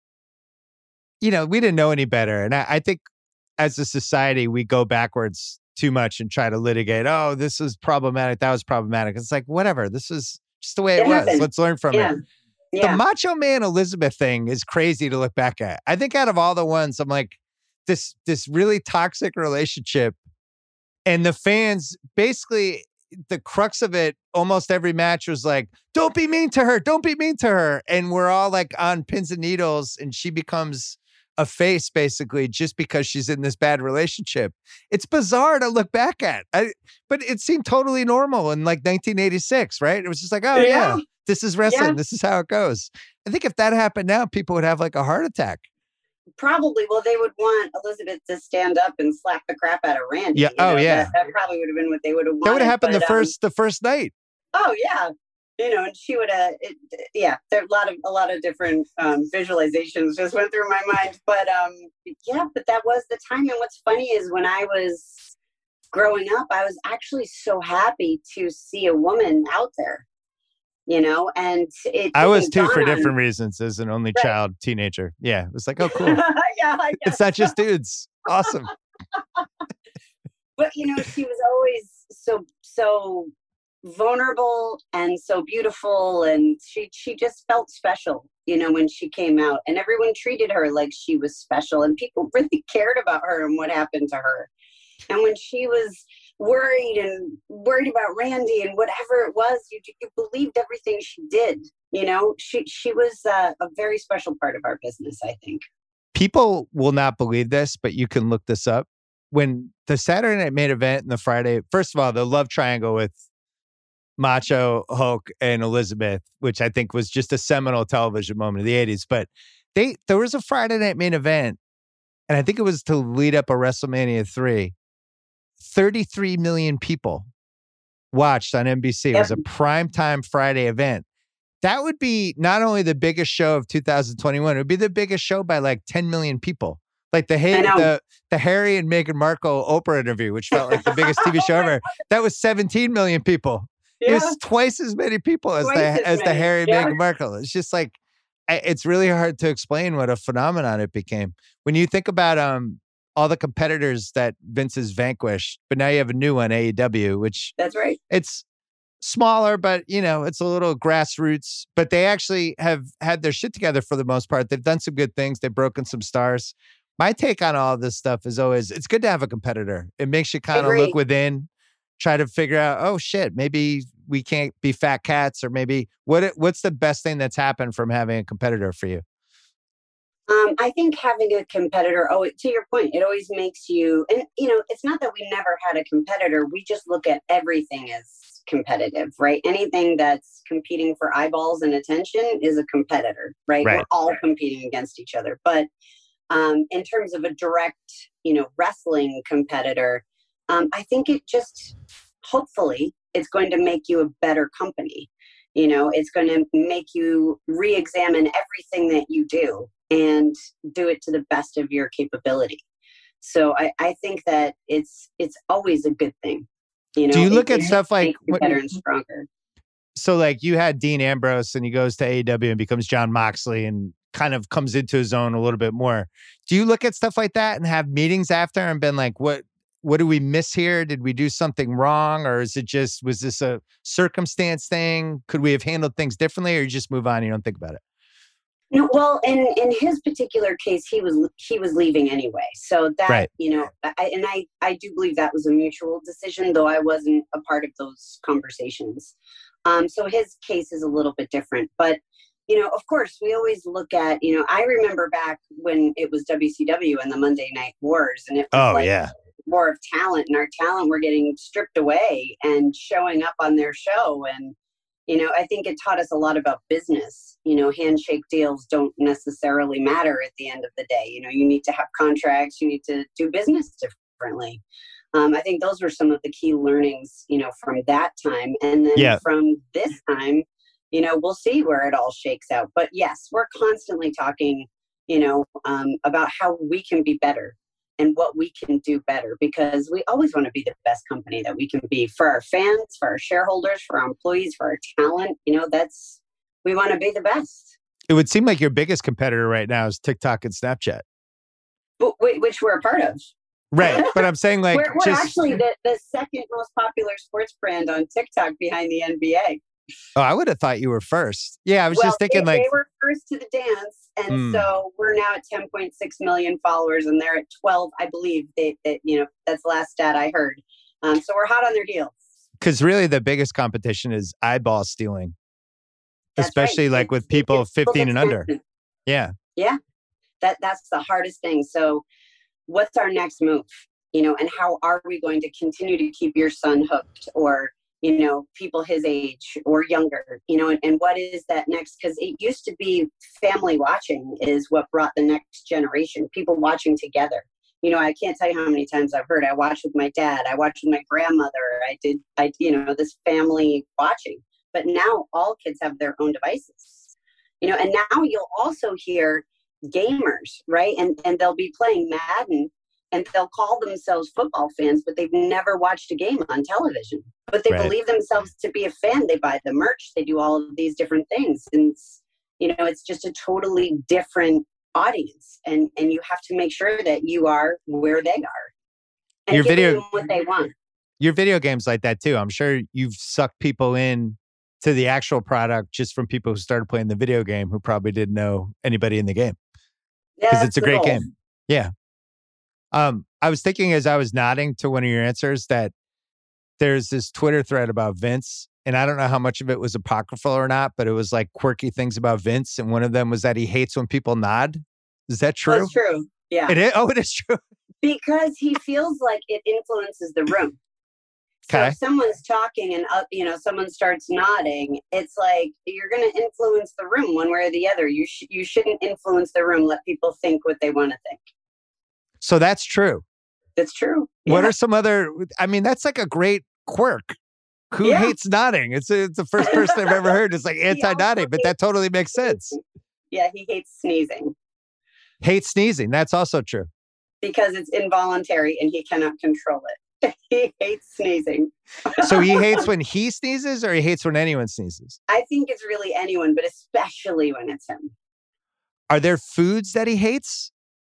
you know, we didn't know any better. And I, I think as a society, we go backwards too much and try to litigate, oh, this is problematic, that was problematic. It's like, whatever, this is just the way it, it was. Happened. Let's learn from yeah. it. Yeah. The Macho Man Elizabeth thing is crazy to look back at. I think out of all the ones, I'm like, this this really toxic relationship, and the fans basically, the crux of it, almost every match was like, don't be mean to her, don't be mean to her. And we're all like on pins and needles, and she becomes a face basically just because she's in this bad relationship. It's bizarre to look back at. I, but it seemed totally normal in like nineteen eighty-six, right? It was just like, oh yeah, yeah this is wrestling. Yeah. This is how it goes. I think if that happened now, people would have like a heart attack. Probably. Well, they would want Elizabeth to stand up and slap the crap out of Randy. Yeah. Oh, know? yeah. That, that probably would have been what they would have wanted. That would have happened but, the first um, the first night. Oh yeah. You know, and she would have. Yeah, there are a lot of a lot of different um, visualizations just went through my mind. But um, yeah, but that was the time. And what's funny is when I was growing up, I was actually so happy to see a woman out there. You know, and it. I was too for on. different reasons as an only right. child teenager. Yeah, it was like, oh, cool. yeah, I guess. It's not just dudes. Awesome. But you know, she was always so so vulnerable and so beautiful, and she she just felt special. You know, when she came out, and everyone treated her like she was special, and people really cared about her and what happened to her. And when she was worried and worried about Randy and whatever it was, you you believed everything she did. You know, she she was uh, a very special part of our business, I think. People will not believe this, but you can look this up. When the Saturday Night Main Event and the Friday, first of all, the love triangle with Macho, Hulk, and Elizabeth, which I think was just a seminal television moment of the eighties. But they there was a Friday Night Main Event, and I think it was to lead up a WrestleMania three. thirty-three million people watched on N B C. It was a primetime Friday event. That would be not only the biggest show of two thousand twenty-one, it would be the biggest show by like ten million people. Like the the, the Harry and Meghan Markle Oprah interview, which felt like the biggest T V show ever. That was seventeen million people. Yeah. It was twice as many people as twice the as, as the Harry and yeah. Meghan Markle. It's just like, it's really hard to explain what a phenomenon it became. When you think about um all the competitors that Vince has vanquished, but now you have a new one, A E W, which that's right. It's smaller, but you know, it's a little grassroots, but they actually have had their shit together for the most part. They've done some good things. They've broken some stars. My take on all of this stuff is always, it's good to have a competitor. It makes you kind of look within, try to figure out, oh shit, maybe we can't be fat cats, or maybe what, what's the best thing that's happened from having a competitor for you? Um, I think having a competitor, oh, to your point, it always makes you, and you know, it's not that we never had a competitor. We just look at everything as competitive, right? Anything that's competing for eyeballs and attention is a competitor, right? right. We're all competing against each other. But um, in terms of a direct, you know, wrestling competitor, um, I think it just, hopefully, it's going to make you a better company. You know, it's going to make you re-examine everything that you do and do it to the best of your capability. So I, I think that it's it's always a good thing. You know, do you look it, at stuff like what, better and stronger? So like you had Dean Ambrose and he goes to A E W and becomes Jon Moxley and kind of comes into his own a little bit more. Do you look at stuff like that and have meetings after and been like, what what do we miss here? Did we do something wrong? Or is it just, was this a circumstance thing? Could we have handled things differently, or you just move on? You don't think about it? No, well, in, in his particular case, he was he was leaving anyway. So that, right. you know, I, and I, I do believe that was a mutual decision, though I wasn't a part of those conversations. Um, so his case is a little bit different. But, you know, of course, we always look at, you know, I remember back when it was W C W and the Monday Night Wars. And it was oh, like yeah. war of talent, and our talent were getting stripped away and showing up on their show. And, you know, I think it taught us a lot about business. You know, handshake deals don't necessarily matter at the end of the day. You know, you need to have contracts. You need to do business differently. Um, I think those were some of the key learnings, you know, from that time. And then yeah. from this time, you know, we'll see where it all shakes out. But yes, we're constantly talking, you know, um, about how we can be better and what we can do better, because we always want to be the best company that we can be for our fans, for our shareholders, for our employees, for our talent. You know, that's, we want to be the best. It would seem like your biggest competitor right now is TikTok and Snapchat. But, which we're a part of. Right. But I'm saying like, we're, we're just, actually the, the second most popular sports brand on TikTok behind the N B A. Oh, I would have thought you were first. Yeah, I was well, just thinking they, like... they were first to the dance. And mm. so we're now at ten point six million followers, and they're at twelve, I believe. They, they, you know, that's the last stat I heard. Um, so we're hot on their heels. Because really the biggest competition is eyeball stealing. That's especially right. like with people it's, fifteen and under. Yeah. Yeah. That That's the hardest thing. So what's our next move? You know, and how are we going to continue to keep your son hooked, or you know, people his age or younger, you know, and, and what is that next? Because it used to be family watching is what brought the next generation, people watching together. You know, I can't tell you how many times I've heard, I watched with my dad, I watched with my grandmother, I did, I, you know, this family watching. But now all kids have their own devices, you know, and now you'll also hear gamers, right? And, and they'll be playing Madden, and they'll call themselves football fans, but they've never watched a game on television. But they right. believe themselves to be a fan. They buy the merch. They do all of these different things. And, you know, it's just a totally different audience. And and you have to make sure that you are where they are. And your give video, them what they want. Your video games like that, too. I'm sure you've sucked people in to the actual product just from people who started playing the video game who probably didn't know anybody in the game. Because Yeah, it's a great goal. game. Yeah. Um, I was thinking as I was nodding to one of your answers that there's this Twitter thread about Vince, and I don't know how much of it was apocryphal or not, but it was like quirky things about Vince, and one of them was that he hates when people nod. Is that true? That's true. Yeah. It is? Oh, it is true. Because he feels like it influences the room. So okay. if someone's talking and, uh, you know, someone starts nodding, it's like you're going to influence the room one way or the other. You, sh- you shouldn't influence the room. Let people think what they want to think. So that's true. That's true. What yeah. are some other, I mean, that's like a great quirk. Who yeah. hates nodding? It's, a, it's the first person I've ever heard. It's like anti-nodding, but that totally makes sense. Yeah, he hates sneezing. Hates sneezing. That's also true. Because it's involuntary and he cannot control it. He hates sneezing. So he hates when he sneezes, or he hates when anyone sneezes? I think it's really anyone, but especially when it's him. Are there foods that he hates?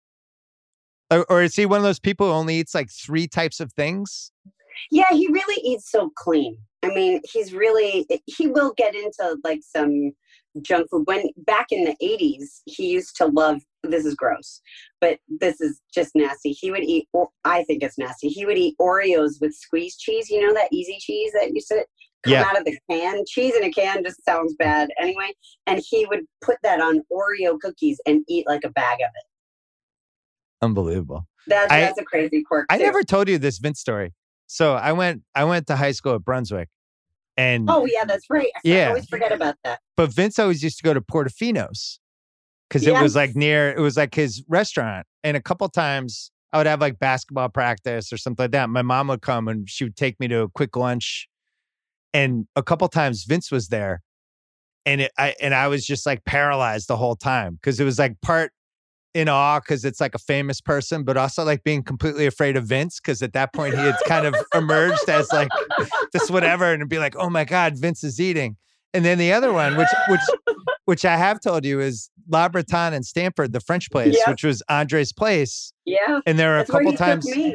Or, or is he one of those people who only eats like three types of things? Yeah, he really eats so clean. I mean, he's really, he will get into like some junk food. When back in the eighties, he used to love, this is gross, but this is just nasty. He would eat, I think it's nasty. He would eat Oreos with squeezed cheese. You know, that easy cheese that used to come yeah. out of the can? Cheese in a can just sounds bad anyway. And he would put that on Oreo cookies and eat like a bag of it. Unbelievable. That's, I, that's a crazy quirk I too. never told you this Vince story. So I went I went to high school at Brunswick. And oh, yeah, that's right. I yeah. always forget about that. But Vince always used to go to Portofino's because yes. it was like near, it was like his restaurant. And a couple times I would have like basketball practice or something like that. My mom would come and she would take me to a quick lunch. And a couple times Vince was there. And it, I and I was just like paralyzed the whole time because it was like part in awe because it's like a famous person, but also like being completely afraid of Vince because at that point he had kind of emerged as like this whatever, and it'd be like, oh my God, Vince is eating. And then the other one, which which which I have told you, is La Bretonne in Stamford, the French place, yep. which was Andre's place. Yeah, and there were That's a couple times.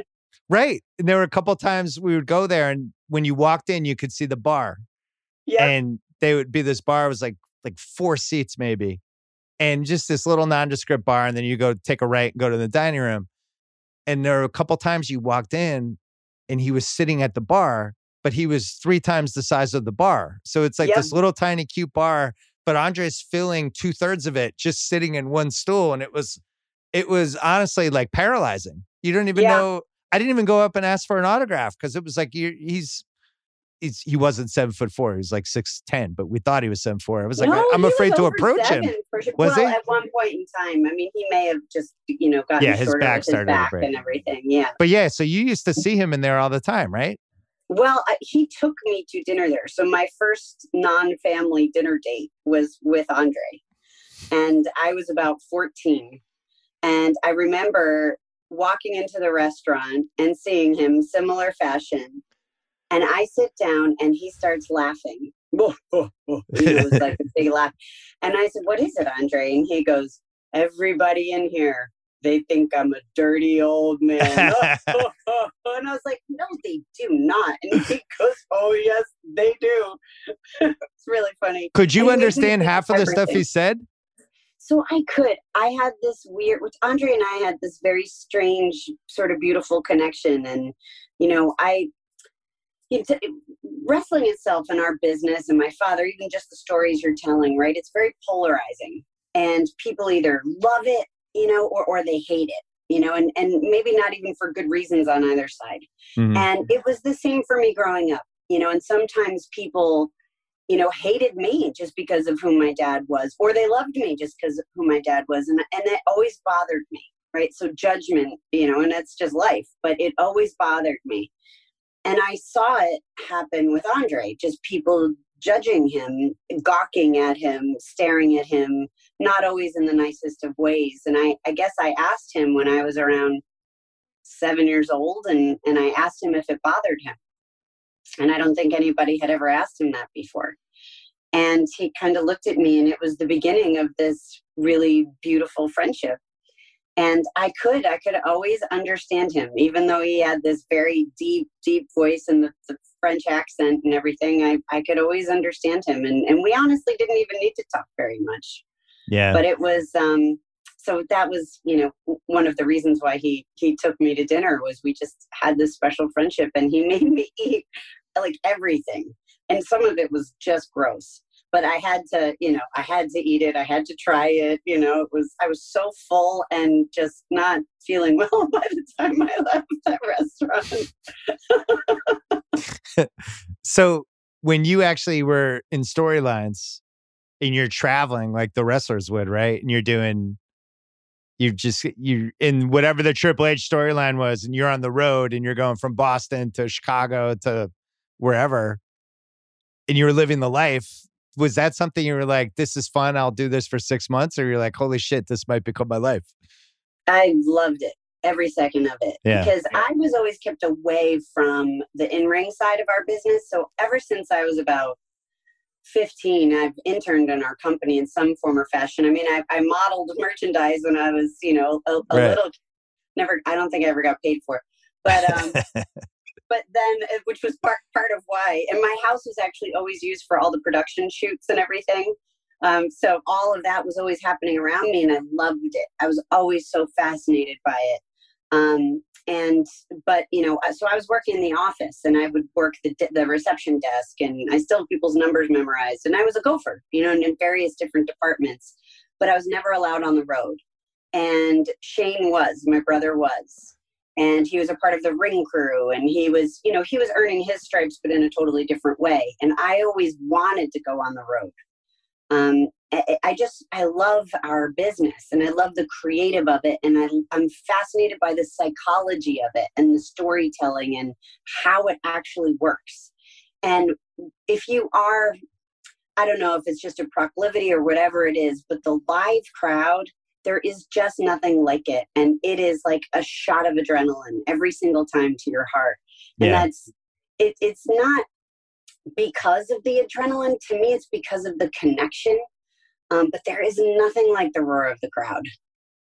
Right. And there were a couple of times we would go there, and when you walked in, you could see the bar. Yeah. And they would be this bar was like like four seats maybe. And just this little nondescript bar. And then you go take a right and go to the dining room. And there were a couple times you walked in and he was sitting at the bar, but he was three times the size of the bar. So it's like Yep. this little tiny cute bar, but Andre's filling two thirds of it just sitting in one stool. And it was, it was honestly like paralyzing. You don't even Yeah. know. I didn't even go up and ask for an autograph because it was like, you he's, he's, he wasn't seven foot four. He was like six ten, but we thought he was seven four. I was like, No, I, I'm he afraid was to over approach seven him. For sure. Was well, he? at one point in time, I mean, he may have just, you know, gotten Yeah, his shorter back with his started to back break. and everything. Yeah. But yeah, so you used to see him in there all the time, right? Well, I, he took me to dinner there. So my first non-family dinner date was with Andre. And I was about fourteen. And I remember walking into the restaurant and seeing him similar fashion. And I sit down and he starts laughing. You know, it was like a big laugh. And I said, "What is it, Andre?" And he goes, "Everybody in here, they think I'm a dirty old man." And I was like, "No, they do not." And he goes, "Oh, yes, they do." It's really funny. Could you And he made me understand think half of the stuff everything. he said? So I could. I had this weird, which Andre and I had this very strange, sort of beautiful connection. And, you know, I, you know, wrestling itself in our business and my father, even just the stories you're telling, right? It's very polarizing. And people either love it, you know, or, or they hate it, you know, and, and maybe not even for good reasons on either side. Mhm. And it was the same for me growing up, you know, and sometimes people, you know, hated me just because of who my dad was, or they loved me just because of who my dad was. And, and it always bothered me, right? So judgment, you know, and that's just life, but it always bothered me. And I saw it happen with Andre, just people judging him, gawking at him, staring at him, not always in the nicest of ways. And I, I guess I asked him when I was around seven years old, and, and I asked him if it bothered him. And I don't think anybody had ever asked him that before. And he kind of looked at me, and it was the beginning of this really beautiful friendship. And I could, I could always understand him, even though he had this very deep, deep voice and the, the French accent and everything. I, I could always understand him. And, and we honestly didn't even need to talk very much. Yeah. But it was, um, so that was, you know, one of the reasons why he, he took me to dinner was we just had this special friendship, and he made me eat like everything. And some of it was just gross, but I had to, you know, I had to eat it. I had to try it. You know, it was, I was so full and just not feeling well by the time I left that restaurant. So when you actually were in storylines and you're traveling like the wrestlers would, right? And you're doing, you just, you in whatever the Triple H storyline was, and you're on the road and you're going from Boston to Chicago to wherever, and you were living the life. Was that something you were like, this is fun, I'll do this for six months? Or you're like, holy shit, this might become my life? I loved it, every second of it. Yeah. Because I was always kept away from the in-ring side of our business. So ever since I was about fifteen, I've interned in our company in some form or fashion. I mean, I, I modeled merchandise when I was, you know, a, a Right. little, never, I don't think I ever got paid for it. But, um, but then, uh, which was part, part of why, and my house was actually always used for all the production shoots and everything. Um, so all of that was always happening around me, and I loved it. I was always so fascinated by it. Um, and, but, you know, so I was working in the office, and I would work the, the reception desk, and I still have people's numbers memorized. And I was a gopher, you know, in, in various different departments, but I was never allowed on the road. And Shane was, my brother was, and he was a part of the ring crew, and he was, you know, he was earning his stripes, but in a totally different way. And I always wanted to go on the road. Um, I, I just, I love our business, and I love the creative of it. And I, I'm fascinated by the psychology of it and the storytelling and how it actually works. And if you are, I don't know if it's just a proclivity or whatever it is, but the live crowd, there is just nothing like it. And it is like a shot of adrenaline every single time to your heart. And Yeah. that's, it, it's not because of the adrenaline. To me, it's because of the connection. Um, but there is nothing like the roar of the crowd.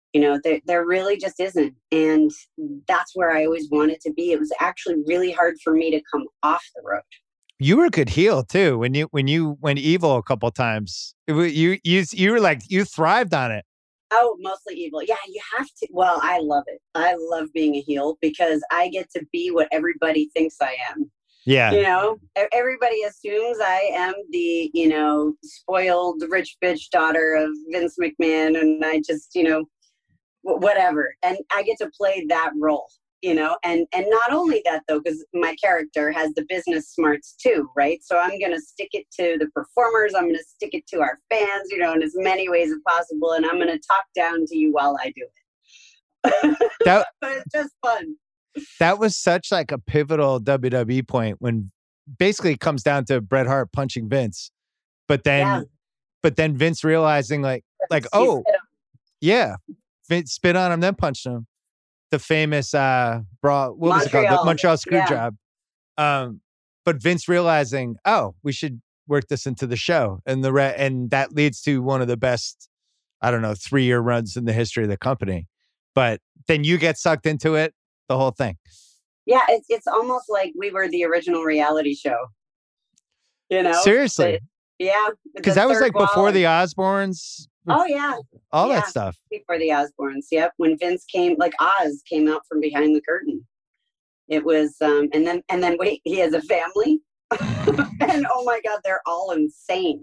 You know, there, there really just isn't. And that's where I always wanted to be. It was actually really hard for me to come off the road. You were a good heel too. When you when you went evil a couple times, it, wa- you you you were like you thrived on it. Oh, mostly evil. Yeah, you have to. Well, I love it. I love being a heel because I get to be what everybody thinks I am. Yeah. You know, E- everybody assumes I am the, you know, spoiled rich bitch daughter of Vince McMahon. And I just, you know, wh- whatever. And I get to play that role, you know, and, and not only that though, because my character has the business smarts too, right? So I'm going to stick it to the performers. I'm going to stick it to our fans, you know, in as many ways as possible. And I'm going to talk down to you while I do it. That But it's just fun. that was such like a pivotal W W E point when basically it comes down to Bret Hart punching Vince, but then Yeah. but then Vince realizing like like She oh spit on- yeah, Vince spit on him then punched him. The famous uh bra what was it called? The Montreal. Montreal screw Yeah. job. Um, but Vince realizing oh we should work this into the show and the re- and that leads to one of the best I don't know three year runs in the history of the company. But then you get sucked into it. The whole thing. Yeah, it's it's almost like we were the original reality show. You know? Seriously. But, yeah. with Because the that was third like before wall. the Osbournes, Oh, yeah. all yeah. that stuff. Before the Osbournes. Yep. When Vince came, like Oz came out from behind the curtain. It was, um, and then, and then wait, he has a family. And oh my God, they're all insane.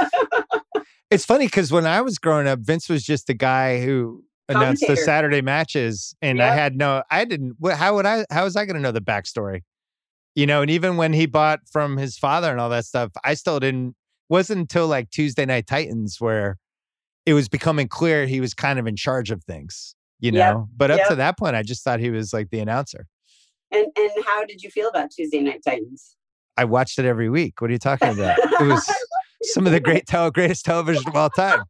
It's funny because when I was growing up, Vince was just the guy who announced the Commentator. Saturday matches, and I Yep. had no, I didn't. wh- How would I? How was I going to know the backstory? You know, and even when he bought from his father and all that stuff, I still didn't. Wasn't until like Tuesday Night Titans where it was becoming clear he was kind of in charge of things. You Yep. know, but up Yep. to that point, I just thought he was like the announcer. And and how did you feel about Tuesday Night Titans? I watched it every week. What are you talking about? It was some of the great tel- greatest television of all time.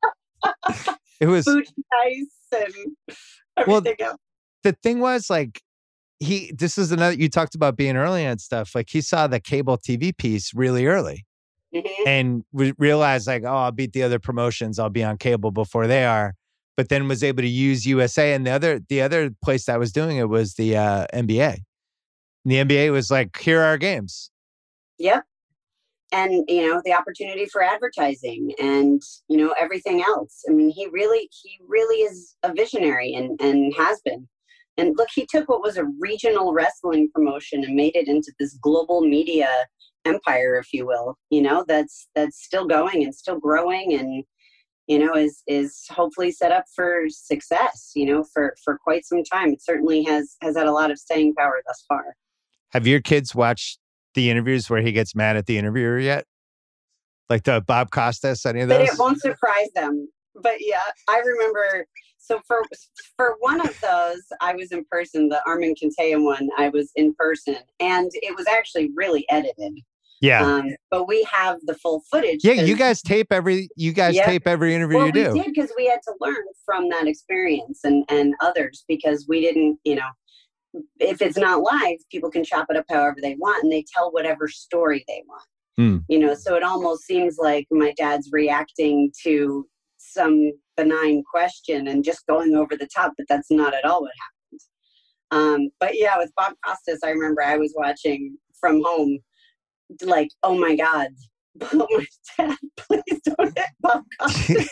It was Food ice and Well, everything else. the thing was like he this is another you talked about being early and stuff. Like he saw the cable T V piece really early Mhm. and we realized like, oh, I'll beat the other promotions. I'll be on cable before they are. But then was able to use U S A and the other the other place that was doing it was the uh, N B A. And the N B A was like, here are our games. Yep. And, you know, the opportunity for advertising and, you know, everything else. I mean, he really, he really is a visionary and, and has been. And look, he took what was a regional wrestling promotion and made it into this global media empire, if you will, you know, that's, that's still going and still growing and, you know, is, is hopefully set up for success, you know, for, for quite some time. It certainly has, has had a lot of staying power thus far. Have your kids watched the interviews where he gets mad at the interviewer yet? Like the Bob Costas, any of But those? it won't surprise them. But yeah, I remember. So for for one of those, I was in person. The Armin Kanteum one, I was in person, and it was actually really edited. Yeah. Um, but we have the full footage. Yeah, 'cause- you guys tape every you guys Yeah. tape every interview well, you do. we did because we had to learn from that experience and and others because we didn't, you know, if it's not live, people can chop it up however they want, and they tell whatever story they want. Hmm. You know, so it almost seems like my dad's reacting to some benign question and just going over the top, but that's not at all what happened. Um, but yeah, with Bob Costas, I remember I was watching from home, like, oh my God, oh my dad, please don't hit Bob Costas.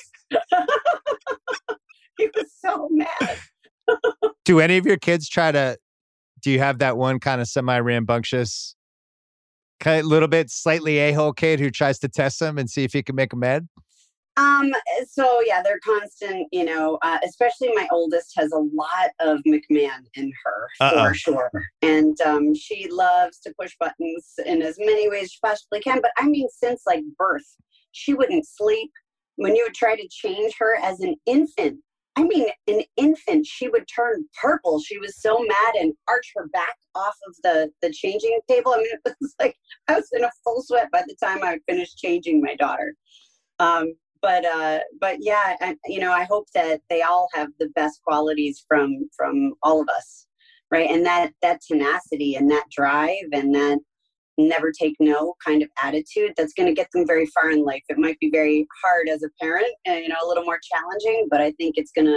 He was so mad. Do any of your kids try to do you have that one kind of semi rambunctious kind of little bit slightly a-hole kid who tries to test them and see if he can make them mad? Um, so yeah, they're constant, you know, uh, especially my oldest has a lot of McMahon in her Uh-oh. for sure. And, um, she loves to push buttons in as many ways she possibly can. But I mean, since like birth, she wouldn't sleep. When you would try to change her as an infant, I mean, an infant, she would turn purple. She was so mad and arch her back off of the, the changing table. I mean, it was like, I was in a full sweat by the time I finished changing my daughter. Um, But uh, but yeah, I, you know, I hope that they all have the best qualities from from all of us, right? And that that tenacity and that drive and that never take no kind of attitude, that's going to get them very far in life. It might be very hard as a parent and, you know, a little more challenging, but I think it's going to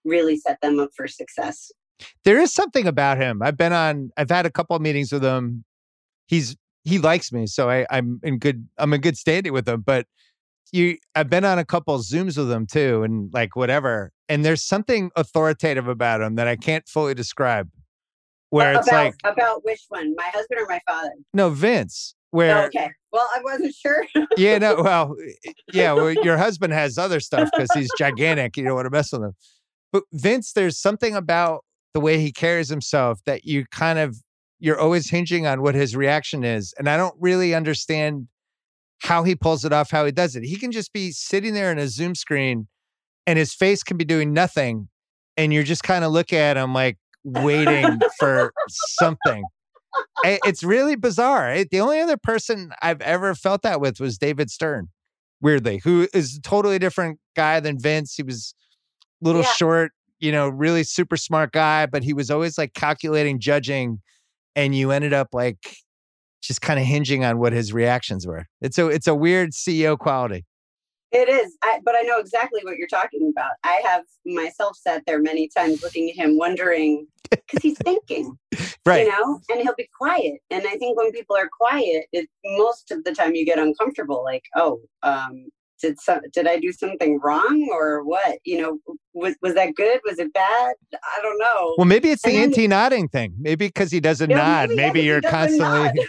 really set them up for success. There is something about him. I've been on, I've had a couple of meetings with him. He's, he likes me. So I, I'm in good, I'm in good standing with him, but you, I've been on a couple of Zooms with him too. And like whatever. And there's something authoritative about him that I can't fully describe where uh, it's about, like, about which one? My husband or my father? No, Vince, where, oh, okay. Well, I wasn't sure. yeah, no, well, yeah, well, your husband has other stuff because he's gigantic. You don't want to mess with him. But Vince, there's something about the way he carries himself that you kind of, you're always hinging on what his reaction is. And I don't really understand how he pulls it off, how he does it. He can just be sitting there in a Zoom screen and his face can be doing nothing. And you're just kind of looking at him like waiting for something. It's really bizarre. The only other person I've ever felt that with was David Stern, weirdly, who is a totally different guy than Vince. He was a little yeah. short, you know, really super smart guy, but he was always like calculating, judging, and you ended up like just kind of hinging on what his reactions were. It's a, it's a weird C E O quality. It is, I, but I know exactly what you're talking about. I have myself sat there many times looking at him, wondering, because he's thinking, right? You know, and he'll be quiet. And I think when people are quiet, it, most of the time you get uncomfortable. Like, oh, um, did some, did I do something wrong or what? You know, was was that good? Was it bad? I don't know. Well, maybe it's the and anti-nodding thing. Maybe because he doesn't you know, nod. Maybe, maybe you're constantly,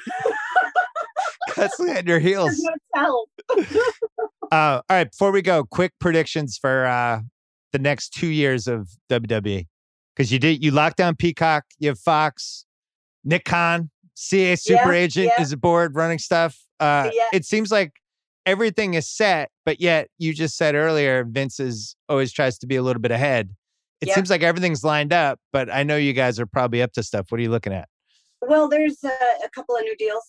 constantly at your heels. No Uh, all right, before we go, quick predictions for uh, the next two years of W W E. Because you did, you locked down Peacock, you have Fox, Nick Khan, C A super yeah, agent yeah. is aboard running stuff. Uh, yeah. It seems like everything is set, but yet you just said earlier, Vince is always tries to be a little bit ahead. It yep. seems like everything's lined up, but I know you guys are probably up to stuff. What are you looking at? Well, there's uh, a couple of new deals.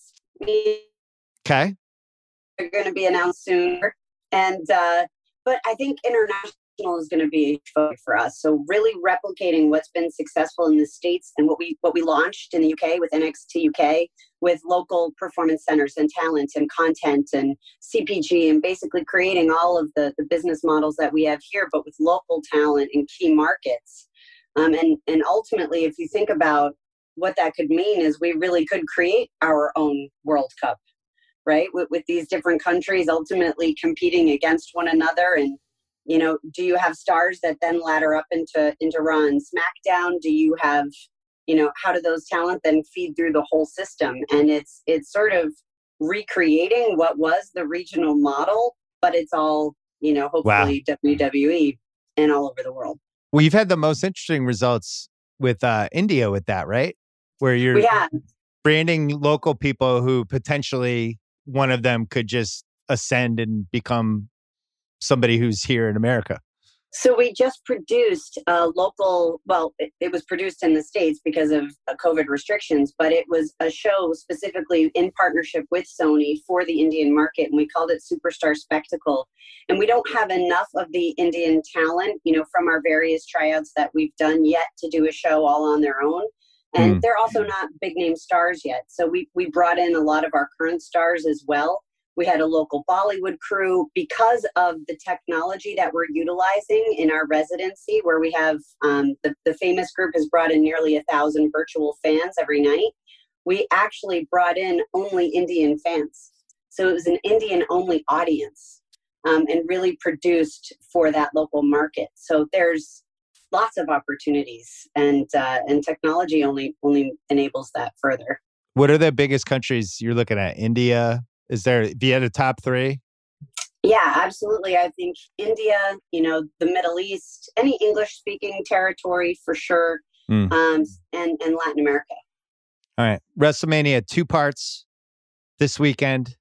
Okay. They're going to be announced sooner. And, uh, but I think international is going to be a focus for us. So really replicating what's been successful in the States and what we, what we launched in the U K with N X T U K, with local performance centers and talent and content and C P G, and basically creating all of the, the business models that we have here, but with local talent in key markets. Um, and, and ultimately, if you think about what that could mean, is we really could create our own World Cup. Right, with, with these different countries ultimately competing against one another, and you know, do you have stars that then ladder up into into Raw and SmackDown? Do you have, you know, how do those talent then feed through the whole system? And it's it's sort of recreating what was the regional model, but it's all, you know, hopefully wow. W W E and all over the world. Well, you've had the most interesting results with uh, India with that, right? Where you're yeah. branding local people who potentially one of them could just ascend and become somebody who's here in America. So we just produced a local, well, it, it was produced in the States because of uh, COVID restrictions, but it was a show specifically in partnership with Sony for the Indian market. And we called it Superstar Spectacle. And we don't have enough of the Indian talent, you know, from our various tryouts that we've done yet to do a show all on their own. And mm. they're also not big name stars yet. So we we brought in a lot of our current stars as well. We had a local Bollywood crew because of the technology that we're utilizing in our residency, where we have um, the, the famous group has brought in nearly a thousand virtual fans every night. We actually brought in only Indian fans. So it was an Indian only audience um, and really produced for that local market. So there's lots of opportunities, and uh, and technology only only enables that further. What are the biggest countries you're looking at? India? Is there, if you had a top three? Yeah, absolutely. I think India, you know, the Middle East, any English speaking territory for sure, mm. um, and, and Latin America. All right. WrestleMania, two parts this weekend.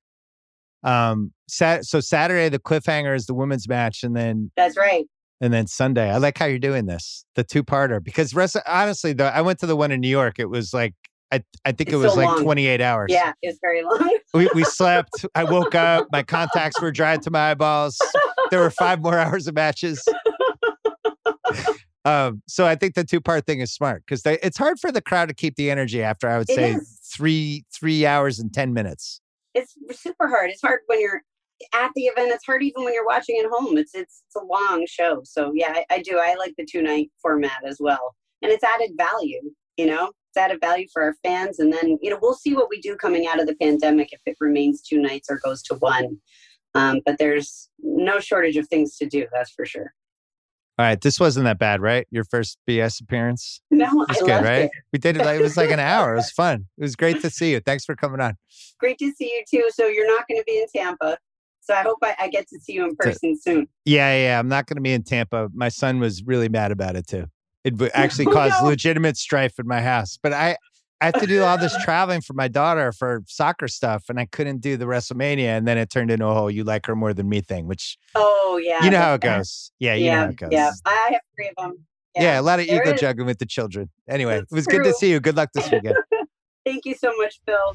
Um, sat- so Saturday, the cliffhanger is the women's match, and then... That's right. And then Sunday, I like how you're doing this, the two-parter, because rest, honestly, though, I went to the one in New York. It was like, I I think it's it was so like long. twenty-eight hours. Yeah, it was very long. we we slept. I woke up. My contacts were dry to my eyeballs. There were five more hours of matches. um, so I think the two-part thing is smart because it's hard for the crowd to keep the energy after, I would it say, is. three three hours and ten minutes. It's super hard. It's hard when you're at the event. It's hard even when you're watching at home. It's it's, it's a long show. So yeah, I, I do. I like the two night format as well, and it's added value. You know, it's added value for our fans, and then you know we'll see what we do coming out of the pandemic if it remains two nights or goes to one. Um, but there's no shortage of things to do. That's for sure. All right, this wasn't that bad, right? Your first B S appearance? No, it was I good, loved right? it. We did it like it was like an hour. It was fun. It was great to see you. Thanks for coming on. Great to see you too. So you're not going to be in Tampa. So I hope I, I get to see you in person so, soon. Yeah, yeah. I'm not going to be in Tampa. My son was really mad about it too. It actually Oh, caused no. legitimate strife in my house. But I, I have to do all this traveling for my daughter for soccer stuff, and I couldn't do the WrestleMania. And then it turned into a whole "you like her more than me" thing, which oh yeah, you know how it goes. Yeah, you yeah, know how it goes. Yeah, I have three of them. Yeah, yeah a lot of there ego is. juggling with the children. Anyway, That's it was true. good to see you. Good luck this weekend. Thank you so much, Phil.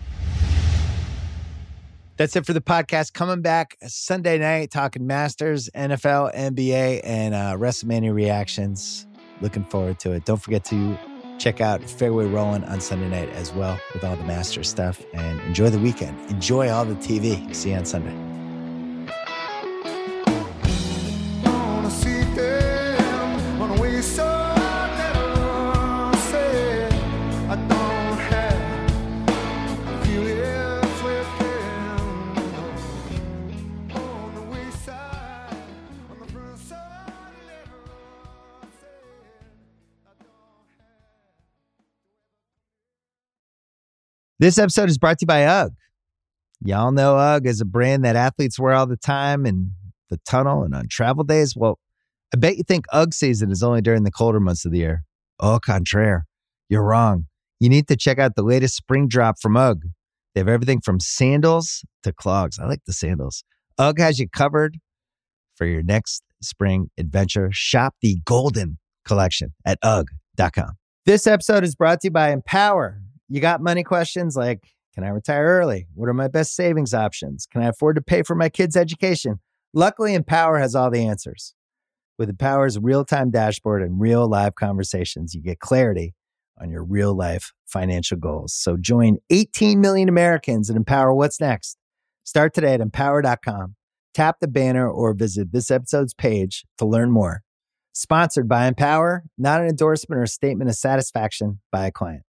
That's it for the podcast. Coming back Sunday night, talking Masters, N F L, N B A, and uh, WrestleMania reactions. Looking forward to it. Don't forget to check out Fairway Rolling on Sunday night as well with all the Masters stuff. And enjoy the weekend. Enjoy all the T V. See you on Sunday. This episode is brought to you by UGG. Y'all know UGG is a brand that athletes wear all the time in the tunnel and on travel days. Well, I bet you think UGG season is only during the colder months of the year. Au contraire, you're wrong. You need to check out the latest spring drop from UGG. They have everything from sandals to clogs. I like the sandals. UGG has you covered for your next spring adventure. Shop the Golden Collection at U G G dot com. This episode is brought to you by Empower. You got money questions like, can I retire early? What are my best savings options? Can I afford to pay for my kids' education? Luckily, Empower has all the answers. With Empower's real-time dashboard and real live conversations, you get clarity on your real life financial goals. So join eighteen million Americans and Empower what's next. Start today at empower dot com. Tap the banner or visit this episode's page to learn more. Sponsored by Empower, not an endorsement or a statement of satisfaction by a client.